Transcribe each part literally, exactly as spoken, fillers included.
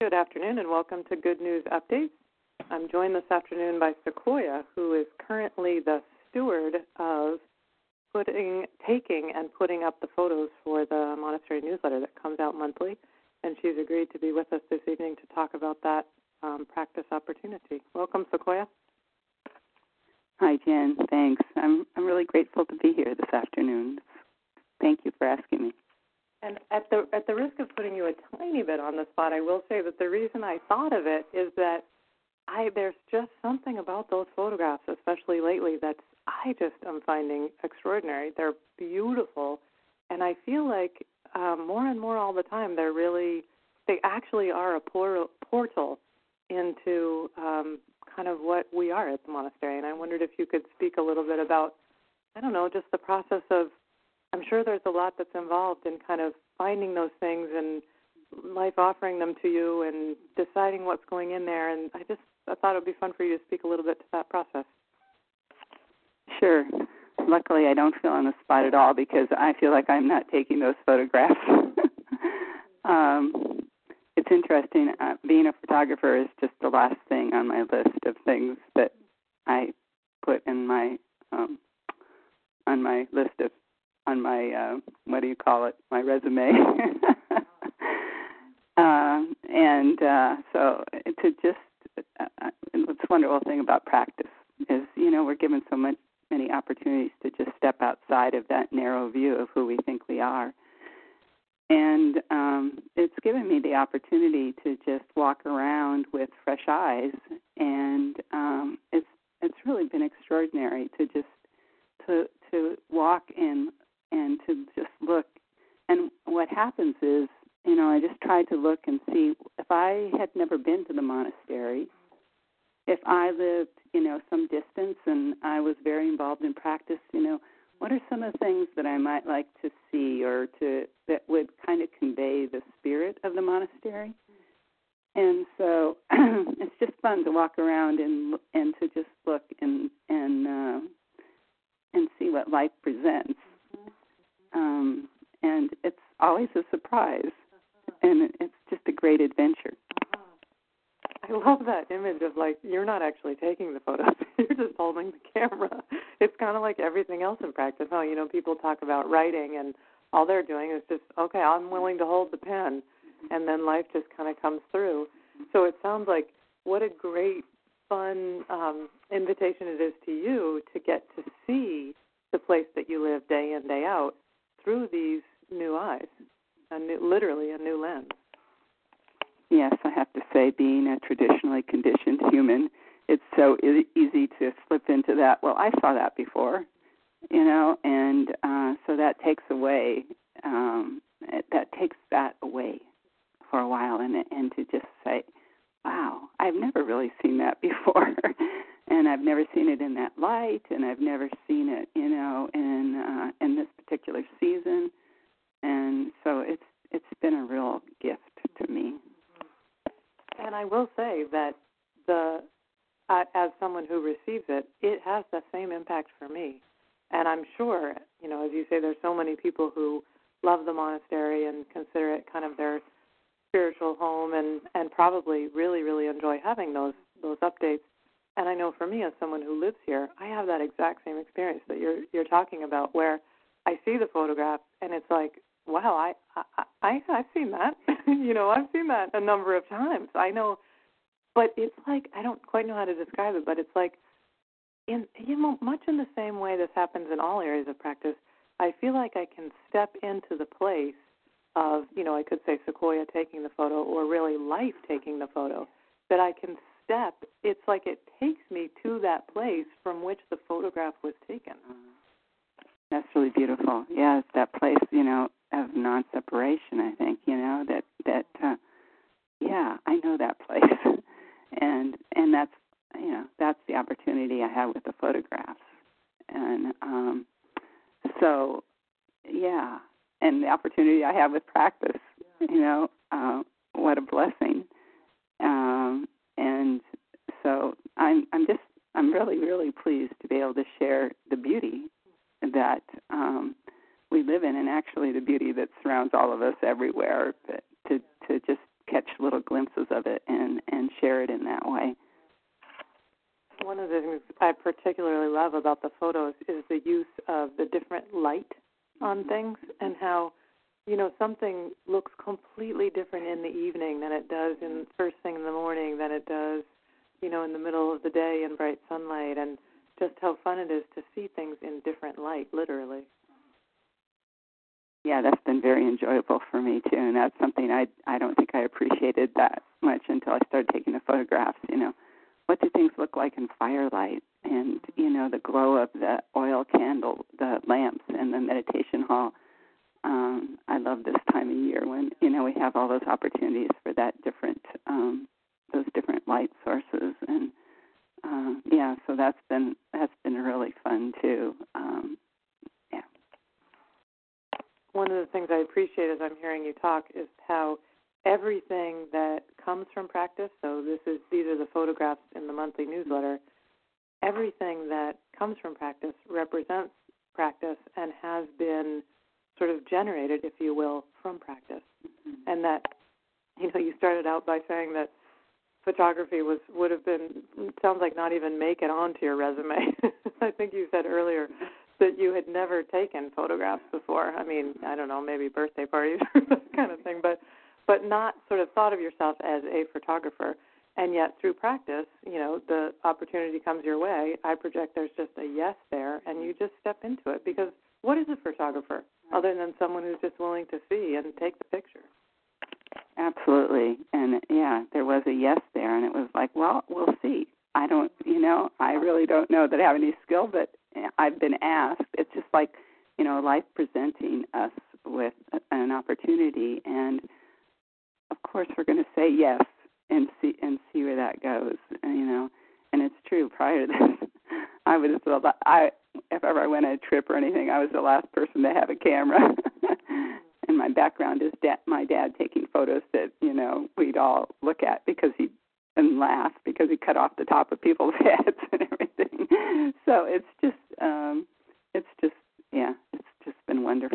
Good afternoon and welcome to Good News Updates. I'm joined this afternoon by Sequoia, who is currently the steward of putting, taking and putting up the photos for the monastery newsletter that comes out monthly, and she's agreed to be with us this evening to talk about that um, practice opportunity. Welcome, Sequoia. Hi, Jen. Thanks. I'm I'm really grateful to be here this afternoon. Thank you for asking me. And at the at the risk of putting you a tiny bit on the spot, I will say that the reason I thought of it is that I there's just something about those photographs, especially lately, that I just am finding extraordinary. They're beautiful, and I feel like um, more and more all the time they're really, they actually are a por- portal into um, kind of what we are at the monastery. And I wondered if you could speak a little bit about, I don't know, just the process of, I'm sure there's a lot that's involved in kind of finding those things and life offering them to you and deciding what's going in there. And I just I thought it would be fun for you to speak a little bit to that process. Sure. Luckily, I don't feel on the spot at all because I feel like I'm not taking those photographs. um, it's interesting. Uh, being a photographer is just the last thing on my list of things that I put in my um, on my list of on my, uh, what do you call it, my resume. um, and uh, so to just, uh, what's the wonderful thing about practice is, you know, we're given so much, many opportunities to just step outside of that narrow view of who we think we are. And um, it's given me the opportunity to just walk around with fresh eyes, and um, it's it's really been extraordinary to just to to walk in and to just look. And what happens is, you know, I just try to look and see, if I had never been to the monastery, if I lived, you know, some distance and I was very involved in practice, you know, what are some of the things that I might like to see or to that would kind of convey the spirit of the monastery? And so it's just fun to walk around and and to just look and and uh, and see what life presents. Um, and it's always a surprise, and it's just a great adventure. I love that image of, like, you're not actually taking the photos, you're just holding the camera. It's kind of like everything else in practice. Oh, you know, people talk about writing, and all they're doing is just, okay, I'm willing to hold the pen, and then life just kind of comes through. So it sounds like what a great, fun um, invitation it is to you to get to see the place that you live day in, day out through these new eyes, a new, literally a new lens. Yes, I have to say, being a traditionally conditioned human, it's so e- easy to slip into that. Well, I saw that before, you know, and uh, so that takes away, um, that takes that away for a while, and and to just say, wow, I've never really seen that before, and I've never seen it in that light, and I've never seen it, you know, in uh, in this particular season, and so it's it's been a real gift to me. And I will say that the uh, as someone who receives it, it has the same impact for me. And I'm sure, you know, as you say, there's so many people who love the monastery and consider it kind of their spiritual home, and, and probably really, really enjoy having those those updates. And I know for me, as someone who lives here, I have that exact same experience that you're you're talking about, where I see the photograph and it's like, wow, I, I, I I've seen that. you know, I've seen that a number of times. I know, but it's like, I don't quite know how to describe it, but it's like, in you know, much in the same way this happens in all areas of practice, I feel like I can step into the place of, you know, I could say Sequoia taking the photo, or really life taking the photo, that I can step, it's like it takes me to that place from which the photograph was taken. That's really beautiful. Yeah, it's that place, you know, of non-separation, I think, you know, that, that uh, yeah, I know that place. and and that's, you know, that's the opportunity I have with the photographs. And um, so, yeah, and the opportunity I have with practice, you know, uh, what a blessing. Um, and so I'm I'm just, I'm really, really pleased to be able to share the beauty that um, we live in, and actually the beauty that surrounds all of us everywhere, to to just catch little little glimpses of it and, and share it in that way. One of the things I particularly love about the photos is the use of the different light on things, and how, you know, something looks completely different in the evening than it does in first thing in the morning, than it does, you know, in the middle of the day in bright sunlight, and just how fun it is to see things in different light, literally. Yeah, that's been very enjoyable for me, too, and that's something I I don't think I appreciated that much until I started taking the photographs, you know. What do things look like in firelight? And, you know, the glow of the oil candle, the lamps, and the meditation hall. Um, I love this time of year when, you know, we have all those opportunities for that different, um, those different light sources. And, uh, yeah, so that's been that's been really fun, too. Um, yeah. One of the things I appreciate as I'm hearing you talk is how everything that comes from practice, so this is these are the photographs in the monthly newsletter, everything that comes from practice represents practice and has been sort of generated, if you will, from practice. Mm-hmm. And that, you know, you started out by saying that photography was would have been, it sounds like not even make it onto your resume. I think you said earlier that you had never taken photographs before. I mean, I don't know, maybe birthday parties or that kind of thing, but but not sort of thought of yourself as a photographer. And yet through practice, you know, the opportunity comes your way. I project there's just a yes there, and you just step into it. Because what is a photographer other than someone who's just willing to see and take the picture? Absolutely. And, yeah, there was a yes there, and it was like, well, we'll see. I don't, you know, I really don't know that I have any skill, but I've been asked. It's just like, you know, life presenting us with an opportunity, and of course, we're going to say yes and see and see where that goes. And, you know, and it's true. Prior to this, I was the I if ever I went on a trip or anything, I was the last person to have a camera. And my background is da- my dad taking photos that, you know, we'd all look at because he and laugh because he cut off the top of people's heads and everything. So it's just um, it's just yeah, it's just been wonderful.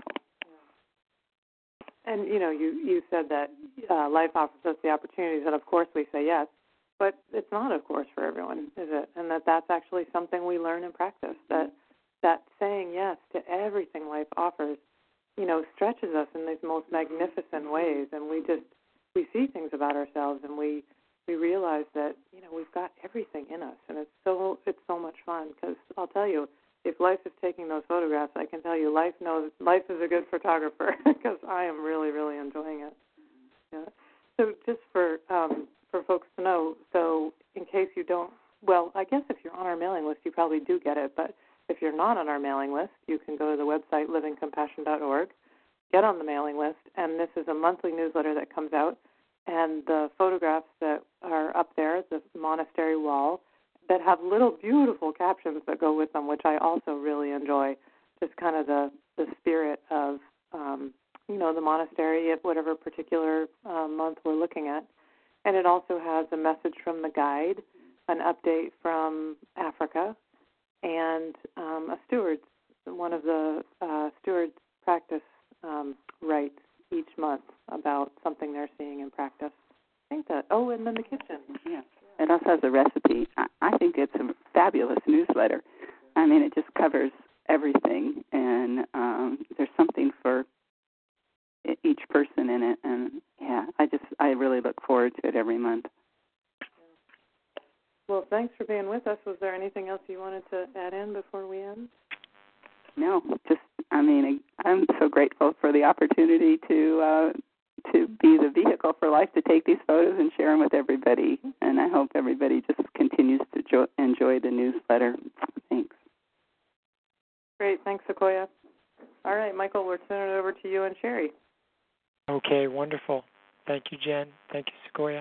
And, you know, you, you said that uh, life offers us the opportunities, and of course we say yes, but it's not, of course, for everyone, is it? And that that's actually something we learn in practice, that that saying yes to everything life offers, you know, stretches us in these most magnificent ways, and we just, we see things about ourselves, and we, we realize that, you know, we've got everything in us, and it's so, it's so much fun, because I'll tell you, if life is taking those photographs, I can tell you life knows life is a good photographer because I am really, really enjoying it. Yeah. So just for um, for folks to know, so in case you don't, well, I guess if you're on our mailing list, you probably do get it. But if you're not on our mailing list, you can go to the website living compassion dot org, get on the mailing list, and this is a monthly newsletter that comes out. And the photographs that are up there, the monastery wall, that have little beautiful captions that go with them, which I also really enjoy, just kind of the, the spirit of, um, you know, the monastery at whatever particular uh, month we're looking at. And it also has a message from the guide, an update from Africa, and um, a steward's, one of the uh, steward's practice um, writes each month about something they're seeing in practice. I think that, oh, and then the kitchen. Yeah. It also has a recipe. I, I think it's a fabulous newsletter. I mean, it just covers everything, and um, there's something for each person in it. And yeah, I just I really look forward to it every month. Well, thanks for being with us. Was there anything else you wanted to add in before we end? No, just I mean, I'm so grateful for the opportunity to. Uh, to be the vehicle for life to take these photos and share them with everybody. And I hope everybody just continues to jo- enjoy the newsletter. Thanks. Great. Thanks, Sequoia. All right, Michael, we're turning it over to you and Sherry. Okay, wonderful. Thank you, Jen. Thank you, Sequoia.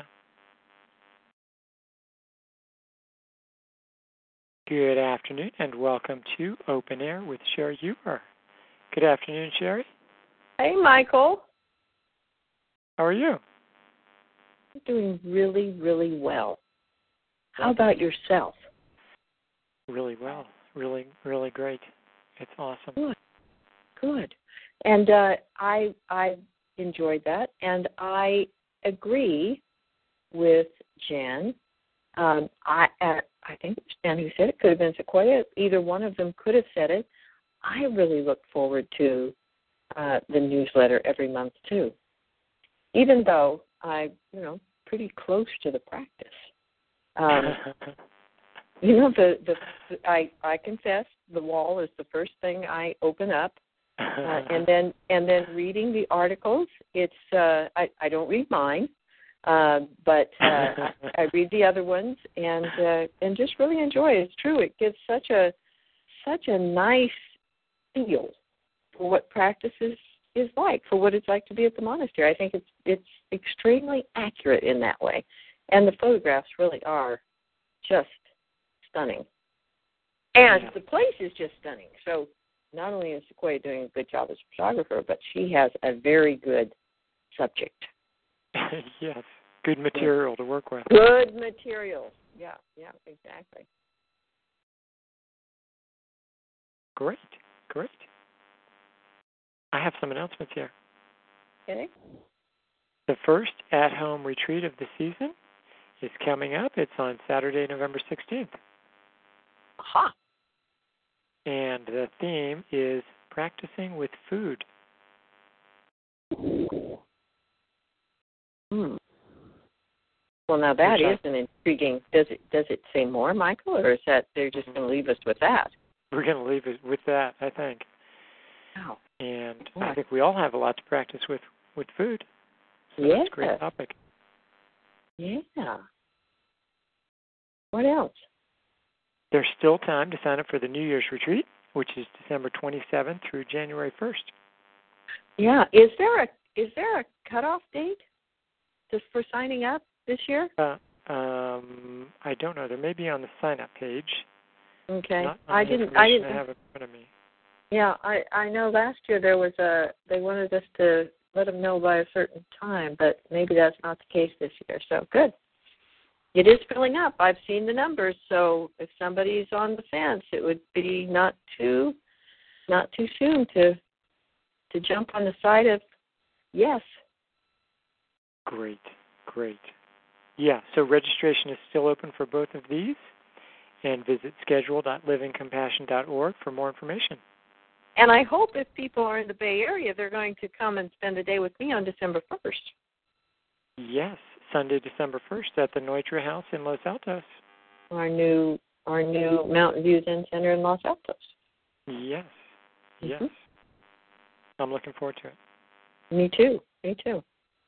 Good afternoon, and welcome to Open Air with Sherry Huber. Good afternoon, Sherry. Hey, Michael. How are you? I'm doing really, really well. How about yourself? Really well. Really, really great. It's awesome. Good. Good. And uh, I I enjoyed that, and I agree with Jen. Um, I uh, I think it was Jen who said it. Could have been Sequoia. Either one of them could have said it. I really look forward to uh, the newsletter every month too, even though I'm, you know, pretty close to the practice. Um, you know, the, the I I confess the wall is the first thing I open up, uh, and then and then reading the articles. It's uh, I I don't read mine, uh, but uh, I, I read the other ones and uh, and just really enjoy it. It's true. It gives such a such a nice feel for what practice is, is like, for what it's like to be at the monastery. I think it's it's extremely accurate in that way. And the photographs really are just stunning. And yeah. The place is just stunning. So not only is Sequoia doing a good job as a photographer, but she has a very good subject. Yes, good material yeah. to work with. Good material. Yeah, yeah, exactly. Great, great. I have some announcements here. Okay. The first at-home retreat of the season is coming up. It's on Saturday, November sixteenth. Aha. And the theme is practicing with food. Hmm. Well, now that Which is I, an intriguing. Does it does it say more, Michael, or is that they're just going to leave us with that? We're going to leave it with that, I think. Wow. And Boy. I think we all have a lot to practice with, with food. So yeah. That's a great topic. Yeah. What else? There's still time to sign up for the New Year's retreat, which is December twenty-seventh through January first. Yeah. Is there a is there a cutoff date just for signing up this year? Uh, um, I don't know. There may be on the sign-up page. Okay. Not I didn't. I didn't I have in front of me. Yeah, I I know. Last year there was a. They wanted us to let them know by a certain time, but maybe that's not the case this year. So good. It is filling up. I've seen the numbers. So if somebody's on the fence, it would be not too, not too soon to, to jump on the side of yes. Great, great. Yeah. So registration is still open for both of these. And visit schedule dot living compassion dot org for more information. And I hope if people are in the Bay Area, they're going to come and spend a day with me on December first. Yes, Sunday, December first at the Neutra House in Los Altos. Our new our new Mountain View Zen Center in Los Altos. Yes, yes. Mm-hmm. I'm looking forward to it. Me too, me too.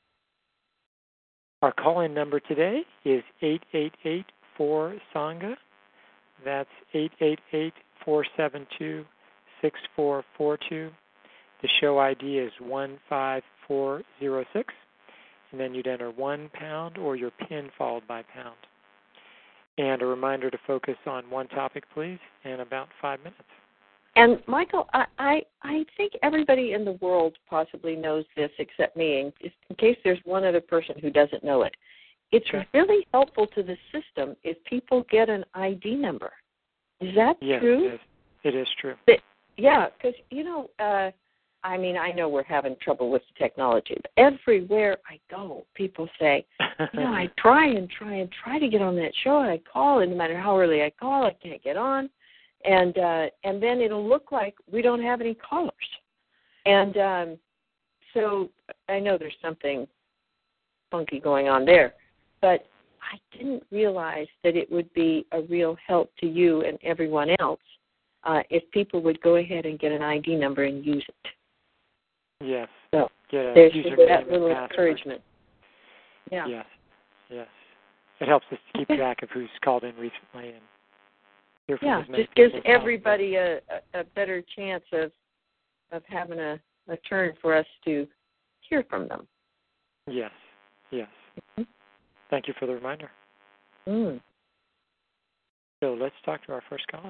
Our call-in number today is eight eight eight, four, Sangha. That's eight eight eight, four seven two, six four four two. The show I D is one five four zero six. And then you'd enter one pound or your PIN followed by pound. And a reminder to focus on one topic, please, in about five minutes. And, Michael, I, I, I think everybody in the world possibly knows this except me, in, in case there's one other person who doesn't know it. It's okay. Really helpful to the system if people get an I D number. Is that yes, true? It is. It is true. But, yeah, because, you know, uh, I mean, I know we're having trouble with the technology, but everywhere I go, people say, you know, I try and try and try to get on that show, and I call, and no matter how early I call, I can't get on. And uh, and then it'll look like we don't have any callers. And um, so I know there's something funky going on there. But I didn't realize that it would be a real help to you and everyone else uh, if people would go ahead and get an I D number and use it. Yes. So get a there's username that little and encouragement. Yeah. Yes. Yes. It helps us to keep track of who's called in recently and hear from yeah, as many just gives people as everybody a, a, a better chance of of having a, a turn for us to hear from them. Yes. Yes. Mm-hmm. Thank you for the reminder. Mm. So let's talk to our first caller.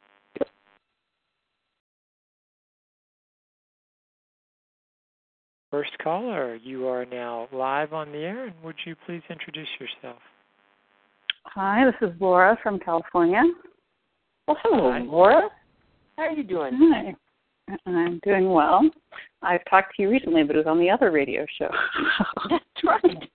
First caller, you are now live on the air, and would you please introduce yourself? Hi, this is Laura from California. Well, hello, Hi. Laura. How are you doing? Hi. I'm doing well. I've talked to you recently, but it was on the other radio show. That's right.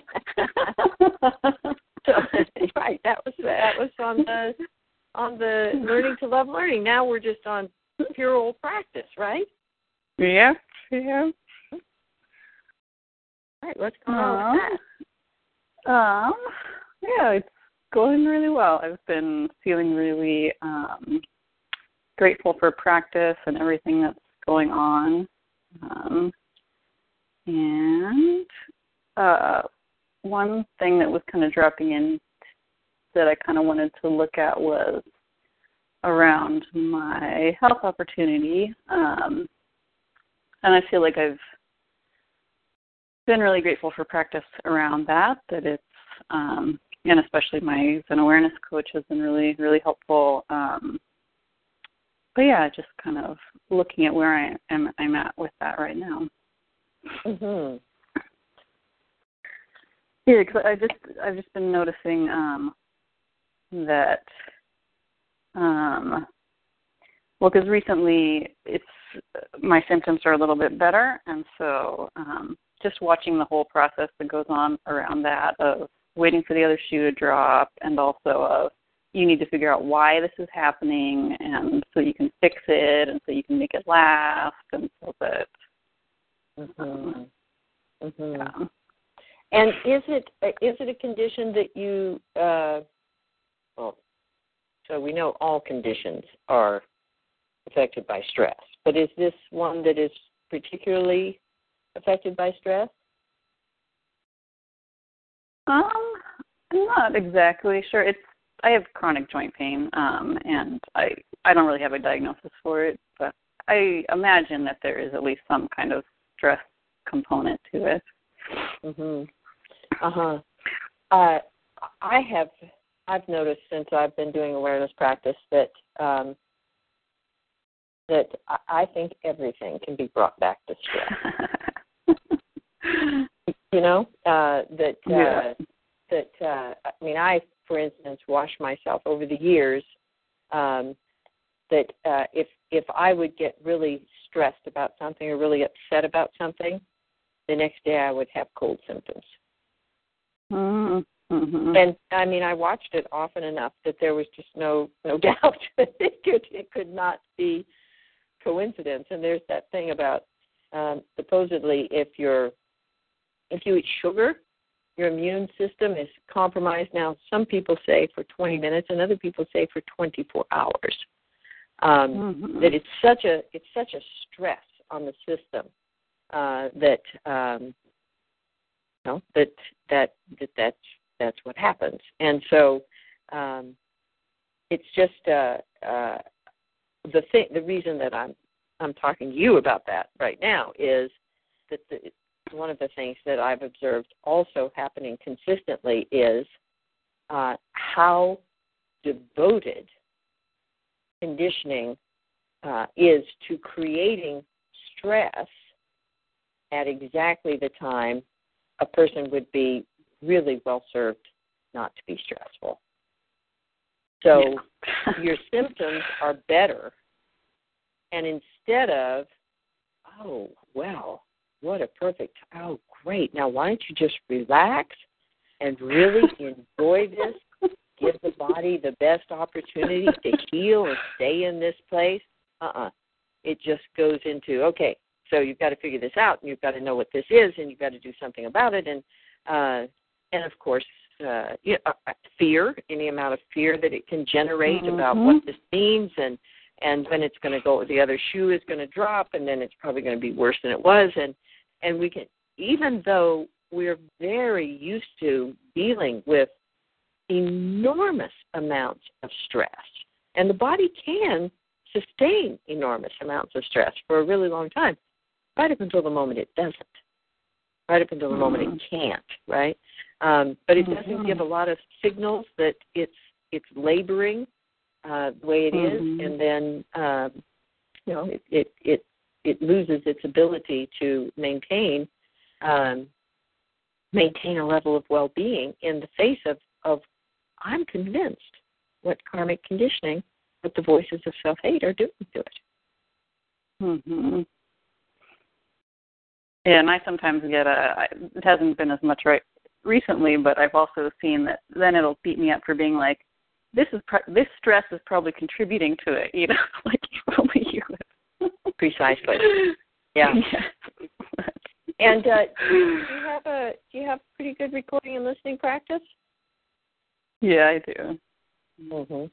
So, right. That was that was on the on the learning to love learning. Now we're just on pure old practice, right? Yeah. Yeah. All right. What's going on with that? Um. Yeah, it's going really well. I've been feeling really um, grateful for practice and everything that's going on. Um, and uh, one thing that was kind of dropping in that I kind of wanted to look at was around my health opportunity. Um, and I feel like I've been really grateful for practice around that, that it's, um, and especially my Zen awareness coach has been really, really helpful. Um, but yeah, just kind of looking at where I am, I'm at with that right now. Mm-hmm. Yeah, because I just, I've just been noticing um, that, um, well, because recently it's my symptoms are a little bit better, and so um, just watching the whole process that goes on around that of waiting for the other shoe to drop, and also of you need to figure out why this is happening, and so you can fix it, and so you can make it last, and so that. Mm-hmm. Mm-hmm. Yeah. And is it is it a condition that you? Uh, well, so we know all conditions are affected by stress, but is this one that is particularly affected by stress? Um, I'm not exactly sure. It's I have chronic joint pain, um, and I I don't really have a diagnosis for it, but I imagine that there is at least some kind of stress component to it. Mhm. Uh-huh. Uh I have I've noticed since I've been doing awareness practice that um, that I think everything can be brought back to stress. You know, uh, that uh, yeah. that uh, I mean, I, for instance, wash myself over the years. Um, that uh, if if I would get really stressed about something or really upset about something, the next day I would have cold symptoms. Mm-hmm. And I mean, I watched it often enough that there was just no no doubt that it could it could not be coincidence. And there's that thing about um, supposedly if you're if you eat sugar, your immune system is compromised. Now, some people say for twenty minutes, and other people say for twenty-four hours. Um, mm-hmm. That it's such a it's such a stress on the system uh, that um, you know, that that that that's that's what happens. And so um, it's just uh, uh, the thing. The reason that I'm I'm talking to you about that right now is that the, one of the things that I've observed also happening consistently is uh, how devoted conditioning uh, is to creating stress at exactly the time a person would be really well served not to be stressful. So yeah. your symptoms are better, and instead of, oh, well, what a perfect, oh, great, now why don't you just relax and really enjoy this, give the body the best opportunity to heal and stay in this place? Uh-uh. It just goes into, okay, so you've got to figure this out, and you've got to know what this is, and you've got to do something about it. And, uh, and of course, uh, you know, fear, any amount of fear that it can generate mm-hmm. about what this means, and, and when it's going to go, the other shoe is going to drop, and then it's probably going to be worse than it was. And, and we can, even though we're very used to dealing with enormous amounts of stress, and the body can sustain enormous amounts of stress for a really long time, right up until the moment it doesn't, right up until the mm-hmm. moment it can't, right? Um, but it doesn't mm-hmm. give a lot of signals that it's it's laboring uh, the way it mm-hmm. is, and then um, you know it, it it it loses its ability to maintain um, maintain a level of well-being in the face of, of I'm convinced what karmic conditioning, what the voices of self-hate are doing to it. Mm-hmm. Yeah, and I sometimes get a, it hasn't been as much right recently, but I've also seen that then it'll beat me up for being like, this is pro- this stress is probably contributing to it, you know, like if only you would. Precisely. Yeah. yeah. And uh, do you have a do you have pretty good recording and listening practice? Yeah, I do. Mhm.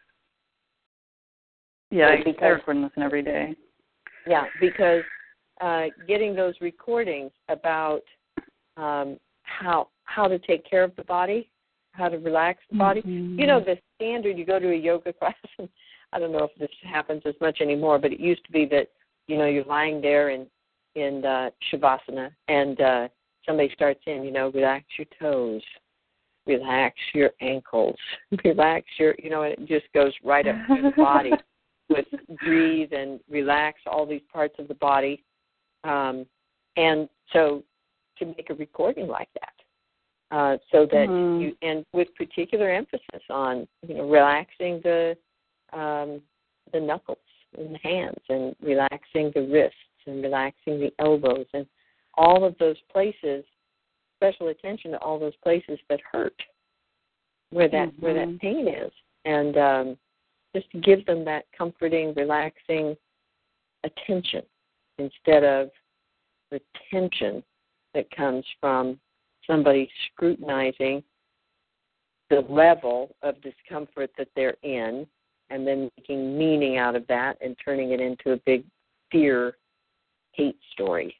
Yeah, well, I, because, I record and listen every day. Yeah, because uh, getting those recordings about um, how how to take care of the body, how to relax the body. Mm-hmm. You know, the standard, you go to a yoga class, and I don't know if this happens as much anymore, but it used to be that, you know, you're lying there in, in uh, Shavasana, and uh, somebody starts in, you know, relax your toes, relax your ankles, relax your, you know, and it just goes right up through the body with breathe and relax all these parts of the body. Um, and so to make a recording like that, uh, so that mm-hmm. you, and with particular emphasis on, you know, relaxing the um, the knuckles and the hands, and relaxing the wrists, and relaxing the elbows, and all of those places. Special attention to all those places that hurt, where that mm-hmm. where that pain is, and um, just to give them that comforting, relaxing attention instead of the tension that comes from somebody scrutinizing the level of discomfort that they're in, and then making meaning out of that and turning it into a big fear, hate story.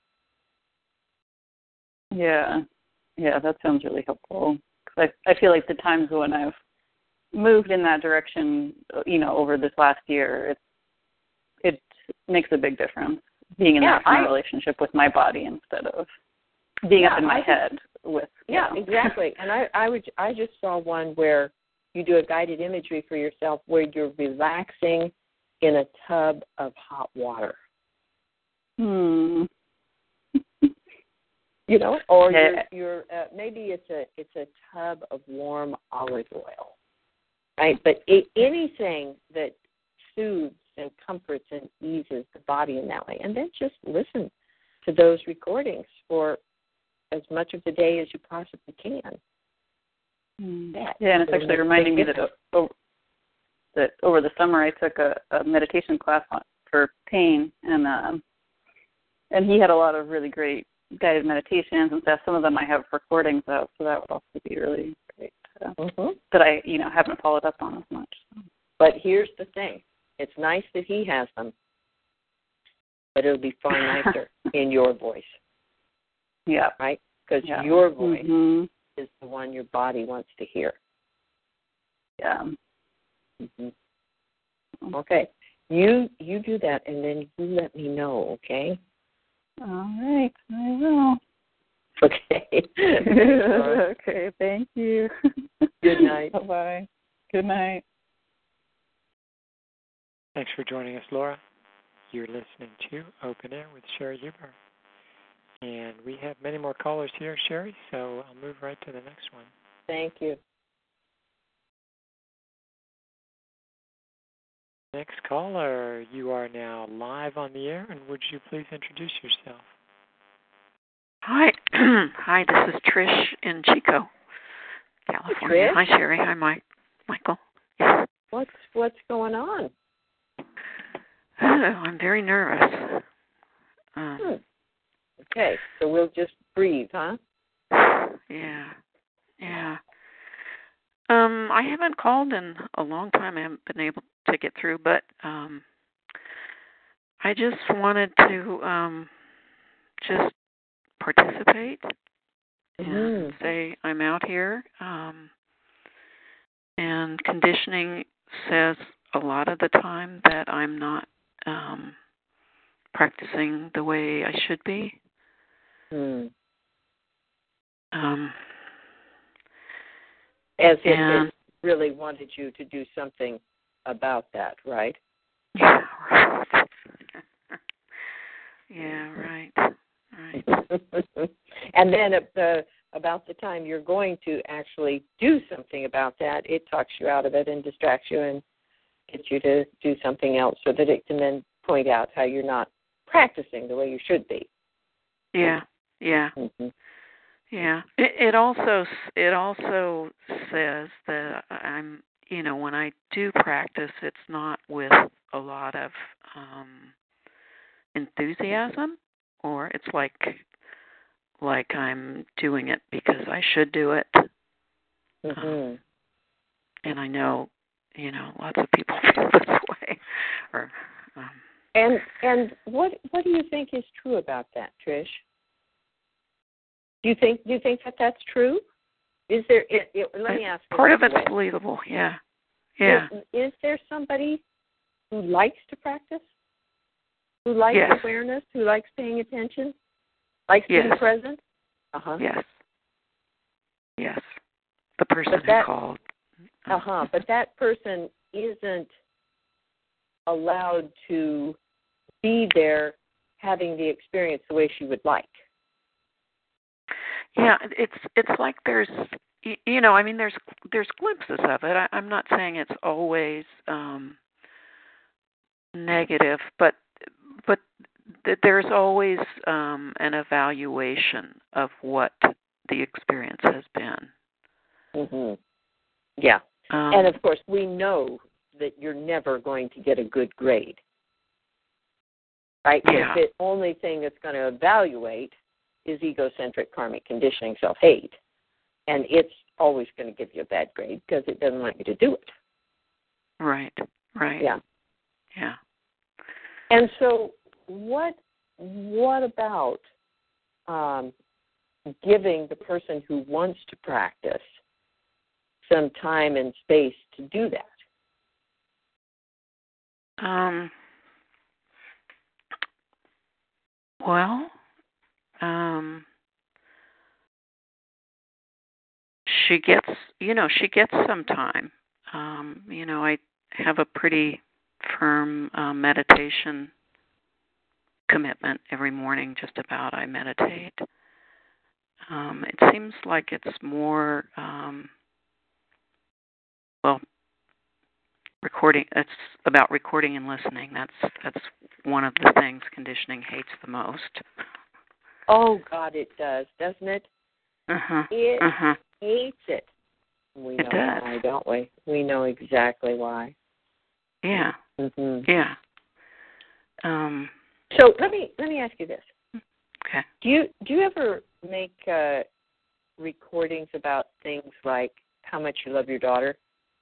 Yeah, yeah, that sounds really helpful. Cause I I feel like the times when I've moved in that direction, you know, over this last year, it it makes a big difference. Being in yeah, that kind I, of relationship with my body instead of being yeah, up in my I head with. Yeah, know. exactly. And I, I would, I just saw one where you do a guided imagery for yourself where you're relaxing in a tub of hot water. Hmm. You know, or yeah. you're, you're uh, maybe it's a, it's a tub of warm olive oil, right? But it, anything that soothes and comforts and eases the body in that way, and then just listen to those recordings for as much of the day as you possibly can. Mm. That Yeah, and it's actually reminding me that over, that over the summer I took a, a meditation class on, for pain, and um, and he had a lot of really great guided meditations and stuff. Some of them I have recordings of, so that would also be really great. Uh, mm-hmm. That I, you know, haven't followed up on as much. So. But here's the thing: it's nice that he has them, but it'll be far nicer in your voice. Yeah. Right? Because yeah. your voice mm-hmm. is the one your body wants to hear. Yeah. Mm-hmm. Okay. You you do that, and then you let me know, okay? All right. I will. Okay. Okay. Thank you. Good night. Bye-bye. Good night. Thanks for joining us, Laura. You're listening to Open Air with Sherry Huber. And we have many more callers here, Sherry, so I'll move right to the next one. Thank you. Next caller, you are now live on the air, and would you please introduce yourself? Hi. Hi, this is Trish in Chico, California. Trish? Hi, Sherry. Hi, Mike. Michael. What's what's going on? Oh, I'm very nervous. Um, hmm. Okay, so we'll just breathe, huh? Yeah, yeah. Um, I haven't called in a long time. I haven't been able to get through, but um, I just wanted to um, just participate and mm-hmm. say I'm out here. Um, and conditioning says a lot of the time that I'm not um, practicing the way I should be. Mm. Um, As if and, it really wanted you to do something about that, right? Yeah, right. yeah, right. Right. And then at the, about the time you're going to actually do something about that, it talks you out of it and distracts you and gets you to do something else so that it can then point out how you're not practicing the way you should be. Yeah, yeah, Mm-hmm. yeah. It, it also it also says that I'm, you know, when I do practice, it's not with a lot of um, enthusiasm, or it's like like I'm doing it because I should do it. Mm-hmm. Um, and I know, you know, lots of people feel this way. Or, um, And and what what do you think is true about that, Trish? Do you think do you think that that's true? Is there? It, it, let me ask you. Part of this it's way. believable. Yeah, yeah. Is, is there somebody who likes to practice, who likes Yes. awareness, who likes paying attention, likes Yes. being present? Uh huh. Yes. Yes. The person But that, who called. Uh huh. But that person isn't allowed to be there, having the experience the way she would like. Yeah, it's it's like there's, you know, I mean, there's there's glimpses of it. I, I'm not saying it's always um, negative, but but th- there's always um, an evaluation of what the experience has been. Mm-hmm. Yeah. Um, And of course, we know that you're never going to get a good grade, right? Yeah. Because the only thing that's going to evaluate is egocentric karmic conditioning, self-hate. And it's always going to give you a bad grade because it doesn't want you to do it. Right, right. Yeah. Yeah. And so what what about um, giving the person who wants to practice some time and space to do that? Um, well, um, she gets, you know, she gets some time. Um, you know, I have a pretty firm uh, meditation commitment every morning, just about. I meditate. Um, it seems like it's more, um, well, recording. It's about recording and listening. That's that's one of the things conditioning hates the most. Oh, God, it does, doesn't it? Uh-huh. It Uh-huh. hates it. We know It does. why, don't we? We know exactly why. Yeah. Mm-hmm. Yeah. Um, So let me let me ask you this: okay. Do you do you ever make uh, recordings about things like how much you love your daughter?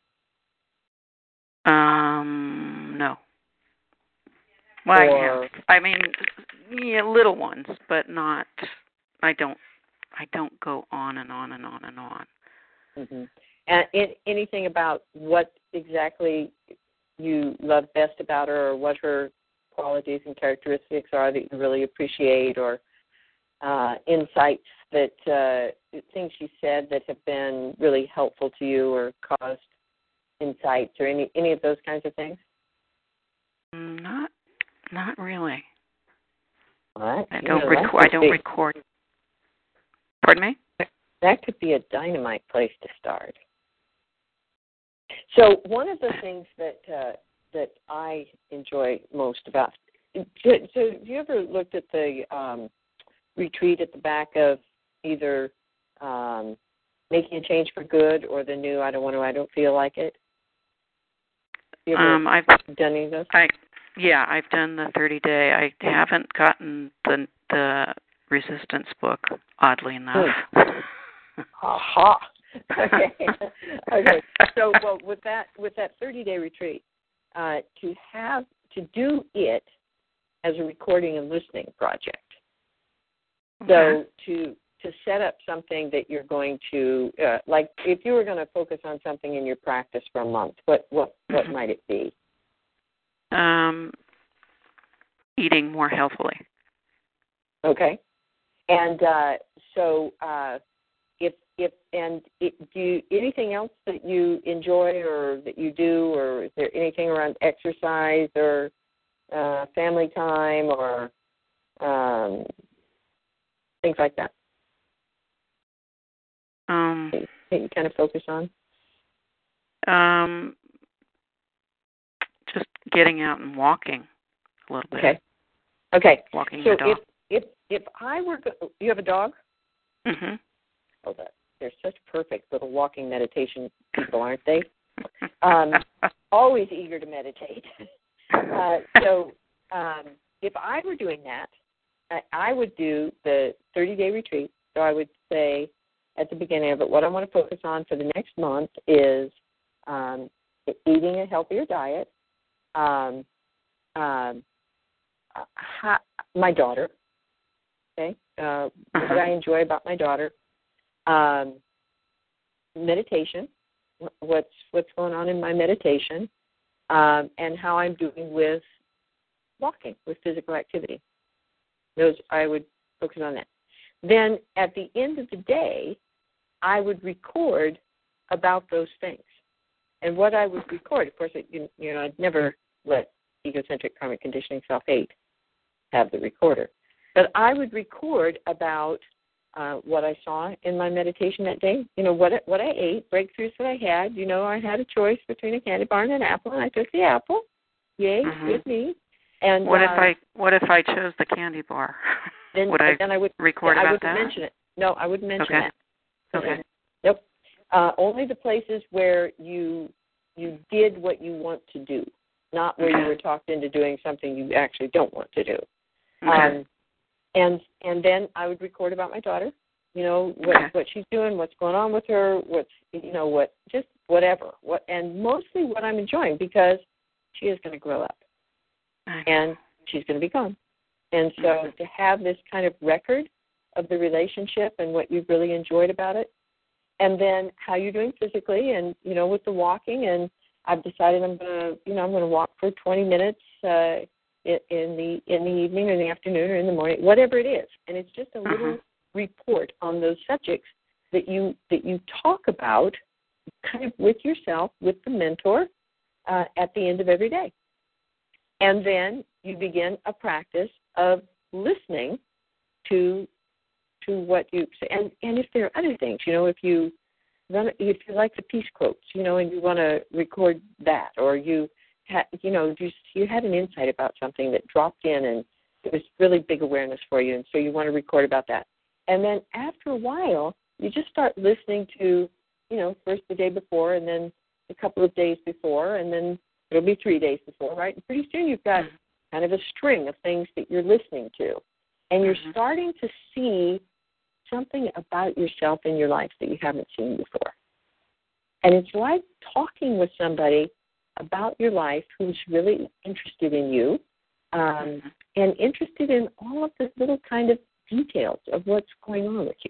Um, no. Well, Or, I have. I mean, yeah, little ones, but not. I don't. I don't go on and on and on and on. mm-hmm. and it, anything about what exactly you love best about her, or what her qualities and characteristics are that you really appreciate, or uh, insights that uh, things she said that have been really helpful to you or caused insights, or any any of those kinds of things? Not. Not really. Well, I you don't. know, Record. I don't be, record. Pardon me? That could be a dynamite place to start. So one of the things that uh, that I enjoy most about so have you ever looked at the um, retreat at the back of either um, Making a Change for Good or the new I Don't Want to, I Don't Feel Like It? You ever Um, I've done any of those? I yeah, I've done the thirty day. I haven't gotten the the resistance book, oddly enough. Aha. Okay. Okay. So, well, with that with that thirty day retreat, uh, to have to do it as a recording and listening project. Okay. So to to set up something that you're going to uh, like, if you were going to focus on something in your practice for a month, what what what Mm-hmm. might it be? Um, eating more healthily. Okay. And uh, so, uh, if if and it, do you, anything else that you enjoy or that you do, or is there anything around exercise or uh, family time or um, things like that Um, that you kind of focus on? um, just getting out and walking a little bit. Okay. Okay. Walking So the dog. if if if I were, go- you have a dog? Mm-hmm. Oh, that they're such perfect little walking meditation people, aren't they? Um, always eager to meditate. Uh, so um, if I were doing that, I, I would do the thirty-day retreat. So I would say at the beginning of it, what I want to focus on for the next month is um, eating a healthier diet, um, um, ha- my daughter, okay, uh, uh-huh. what I enjoy about my daughter, um, meditation, what's what's going on in my meditation, um, and how I'm doing with walking, with physical activity. Those, I would focus on that. Then at the end of the day, I would record about those things. And what I would record, of course, it, you, you know, I'd never let egocentric karmic conditioning self-hate have the recorder. But I would record about uh, what I saw in my meditation that day, you know, what what I ate, breakthroughs that I had. You know, I had a choice between a candy bar and an apple, and I took the apple. Yay, mm-hmm. with me. And what uh, if I what if I chose the candy bar? Then, would I then I would record yeah, about I wouldn't that? mention it. No, I wouldn't mention okay. that. Okay. Nope. Uh, only the places where you you did what you want to do, not where okay. you were talked into doing something you actually don't want to do. Okay. Um, and and then I would record about my daughter. You know what okay. what she's doing, what's going on with her, what's you know what just whatever. What and mostly what I'm enjoying because she is going to grow up, and she's going to be gone. And so mm-hmm. to have this kind of record of the relationship and what you've really enjoyed about it, and then how you're doing physically, and you know with the walking, and I've decided I'm gonna you know I'm going to walk for twenty minutes uh, in, in the in the evening or in the afternoon or in the morning, whatever it is, and it's just a little mm-hmm. report on those subjects that you that you talk about, kind of with yourself, with the mentor, uh, at the end of every day, and then you begin a practice of listening to to what you say, and and if there are other things, you know, if you run, if you like the peace quotes, you know, and you want to record that, or you had, you know, you you had an insight about something that dropped in, and it was really big awareness for you, and so you want to record about that, and then after a while, you just start listening to, you know, first the day before, and then a couple of days before, and then it'll be three days before, right? And pretty soon you've got kind of a string of things that you're listening to. And you're mm-hmm. starting to see something about yourself in your life that you haven't seen before. And it's like talking with somebody about your life who's really interested in you um, mm-hmm. and interested in all of the little kind of details of what's going on with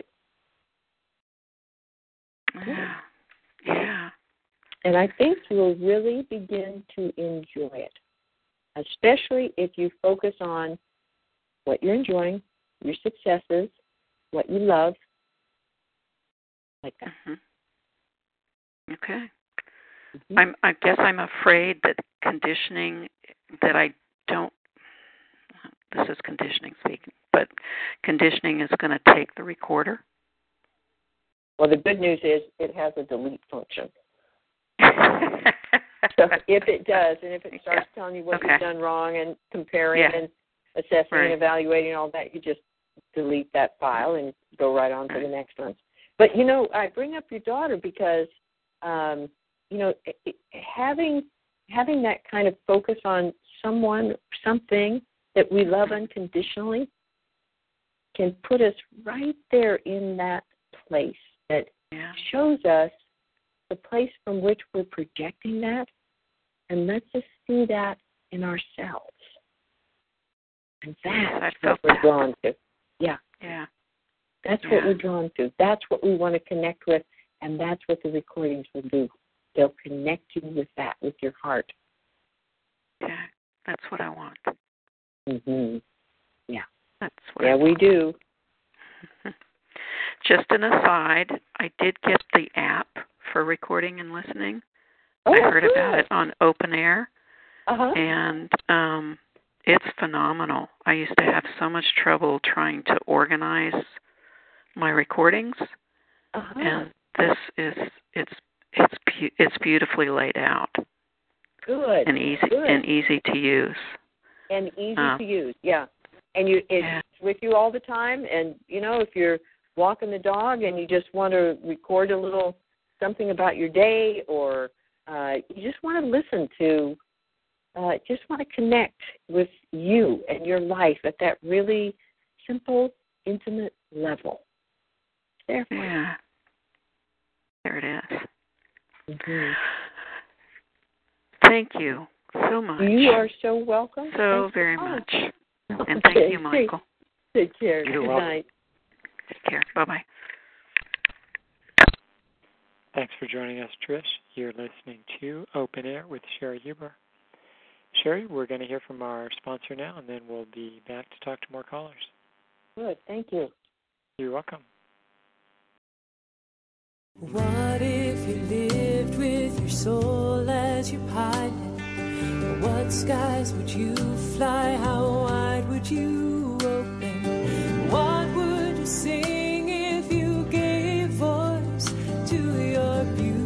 you. Yeah. Yeah. And I think you will really begin to enjoy it, especially if you focus on what you're enjoying, your successes, what you love, like that. Mm-hmm. Okay. Mm-hmm. I'm, I guess I'm afraid that conditioning, that I don't, this is conditioning speaking, but conditioning is going to take the recorder. Well, the good news is it has a delete function. So if it does, and if it starts telling you what okay. you've done wrong and comparing yeah. and assessing right. and evaluating all that, you just delete that file and go right on to right. the next one. But, you know, I bring up your daughter because, um, you know, it, having having that kind of focus on someone, something that we love unconditionally can put us right there in that place that yeah. shows us the place from which we're projecting that, and lets us see that in ourselves. And that's yes, what we're that. drawn to. Yeah. Yeah. That's yeah. what we're drawn to. That's what we want to connect with, and that's what the recordings will do. They'll connect you with that, with your heart. Yeah. That's what I want. Mm-hmm. Yeah. That's what yeah, I we want. do. Just an aside, I did get the app for recording and listening. Oh, I heard good. about it on Open Air, uh-huh. and um, it's phenomenal. I used to have so much trouble trying to organize my recordings, uh-huh. and this is it's it's it's beautifully laid out. Good. And easy Good. and easy to use. And easy um, to use, yeah. And you, it, yeah. with you all the time. And, you know, if you're walking the dog and you just want to record a little something about your day, or uh, you just want to listen to, uh, just want to connect with you and your life at that really simple, intimate level. There. Yeah. There it is. Mm-hmm. Thank you so much. You are so welcome. So Thanks very so much. much. And Okay, thank you, Michael. Take, take care. You're Good welcome. night. Take care. Bye-bye. Thanks for joining us, Trish. You're listening to Open Air with Sherry Huber. Sherry, we're going to hear from our sponsor now, and then we'll be back to talk to more callers. Good. Thank you. You're welcome. What if you lived with your soul as your pilot? What skies would you fly? How wide would you open? What would you sing if you gave voice to your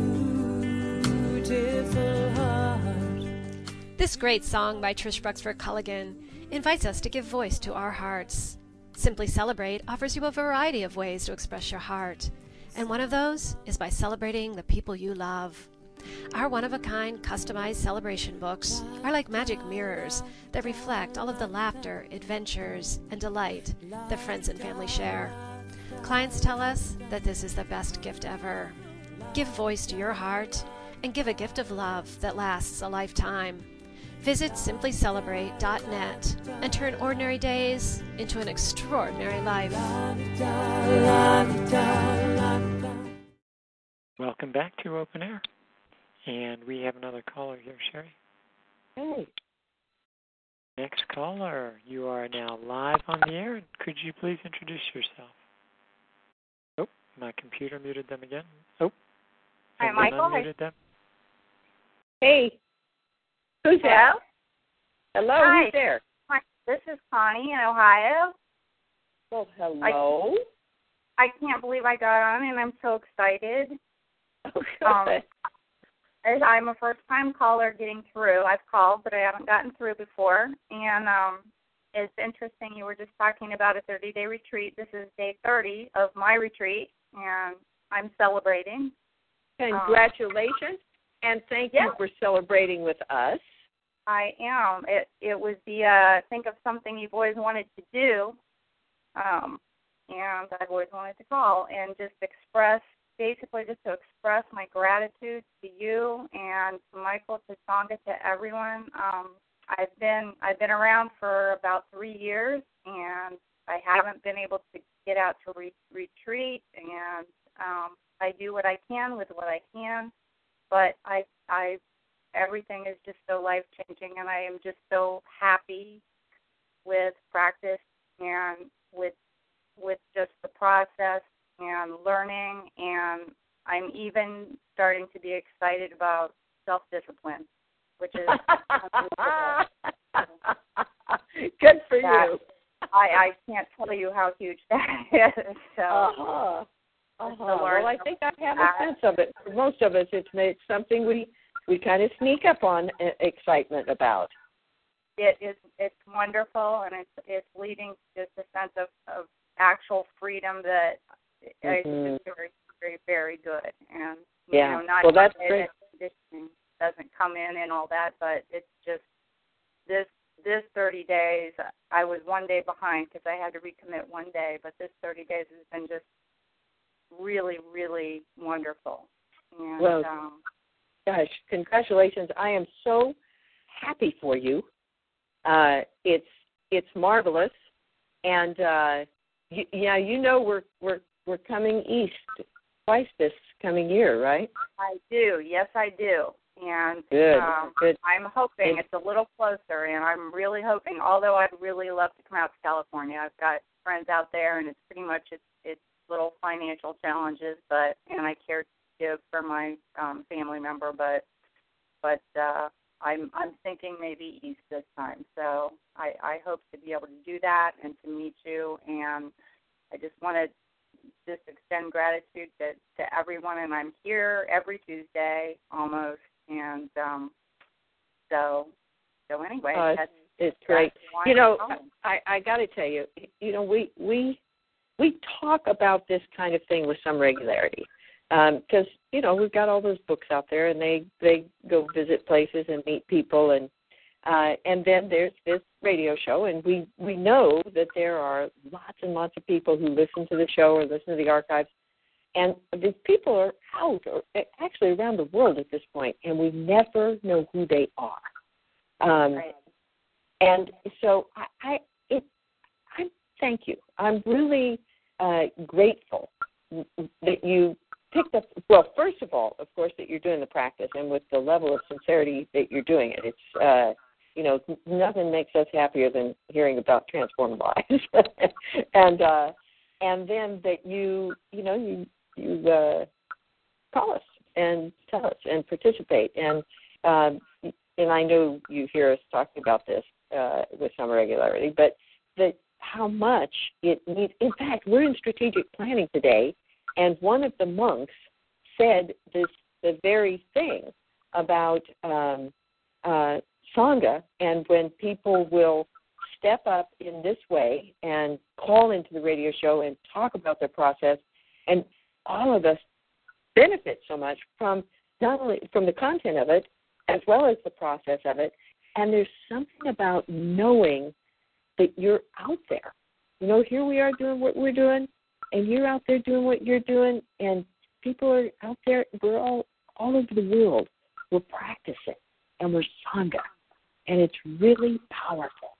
beautiful heart? This great song by Trish Bruxford Culligan invites us to give voice to our hearts. Simply Celebrate offers you a variety of ways to express your heart, and one of those is by celebrating the people you love. Our one-of-a-kind customized celebration books are like magic mirrors that reflect all of the laughter, adventures, and delight that friends and family share. Clients tell us that this is the best gift ever. Give voice to your heart and give a gift of love that lasts a lifetime. Visit simply celebrate dot net and turn ordinary days into an extraordinary life. Welcome back to Open Air. And we have another caller here, Sherry. Hey. Next caller, you are now live on the air. Could you please introduce yourself? Oh, my computer muted them again. Oh, hi, Michael. Unmuted them. Hey. Who's that? Hello, Hi. who's there? Hi, this is Connie in Ohio. Well, hello. I, I can't believe I got on, and I'm so excited. Okay. Um, as I'm a first-time caller getting through. I've called, but I haven't gotten through before. And um, it's interesting. You were just talking about a thirty-day retreat. This is day thirty of my retreat, and I'm celebrating. Congratulations, um, and thank yeah. you for celebrating with us. I am. It it was the uh, think of something you've always wanted to do, um, and I've always wanted to call and just express, basically just to express my gratitude to you and to Michael, to Sangha, to everyone. Um, I've been I've been around for about three years, and I haven't been able to get out to re- retreat, and um, I do what I can with what I can, but I I. everything is just so life-changing, and I am just so happy with practice and with with just the process and learning, and I'm even starting to be excited about self-discipline, which is good for that, you. I, I can't tell you how huge that is. So, uh-huh. Uh-huh. Well, I think I have a sense of it. For most of us, it's, it's something we we kind of sneak up on excitement about. It is it's wonderful, and it's it's leading to just a sense of, of actual freedom that mm-hmm. is very, very, very good. And yeah. you know, not well, that's that great. conditioning doesn't come in and all that, but it's just this this thirty days. I was one day behind because I had to recommit one day, but this thirty days has been just really, really wonderful. And, well. Um, Gosh, congratulations. I am so happy for you. Uh, it's it's marvelous. And uh, you, yeah, you know we're we're we're coming east twice this coming year, right? I do. Yes, I do. And Good. Um, Good. I'm hoping it's a little closer, and I'm really hoping, although I'd really love to come out to California. I've got friends out there, and it's pretty much it's, it's little financial challenges, but and I care to give for my um, family member, but but uh, I'm I'm thinking maybe east this time. So I, I hope to be able to do that and to meet you. And I just want to just extend gratitude to, to everyone. And I'm here every Tuesday almost. And um, so so anyway, uh, that's It's great. You know, I, I got to tell you, you know, we we we talk about this kind of thing with some regularity because, um, you know, we've got all those books out there, and they, they go visit places and meet people, and uh, and then there's this radio show, and we, we know that there are lots and lots of people who listen to the show or listen to the archives, and these people are out, or actually around the world at this point, and we never know who they are. Um, right. And so I, I, it, I thank you. I'm really uh, grateful that you picked up. Well, first of all, of course, that you're doing the practice, and with the level of sincerity that you're doing it. It's, uh, you know, nothing makes us happier than hearing about transformed lives. and uh, and then that you, you know, you you uh, call us and tell us and participate. And um, and I know you hear us talking about this uh, with some regularity, but that how much it needs. In fact, we're in strategic planning today, and one of the monks said this the very thing about um, uh, Sangha, and when people will step up in this way and call into the radio show and talk about their process, and all of us benefit so much from not only from the content of it as well as the process of it. And there's something about knowing that you're out there. You know, here we are doing what we're doing, and you're out there doing what you're doing, and people are out there. We're all all over the world. We're practicing, and we're Sangha, and it's really powerful.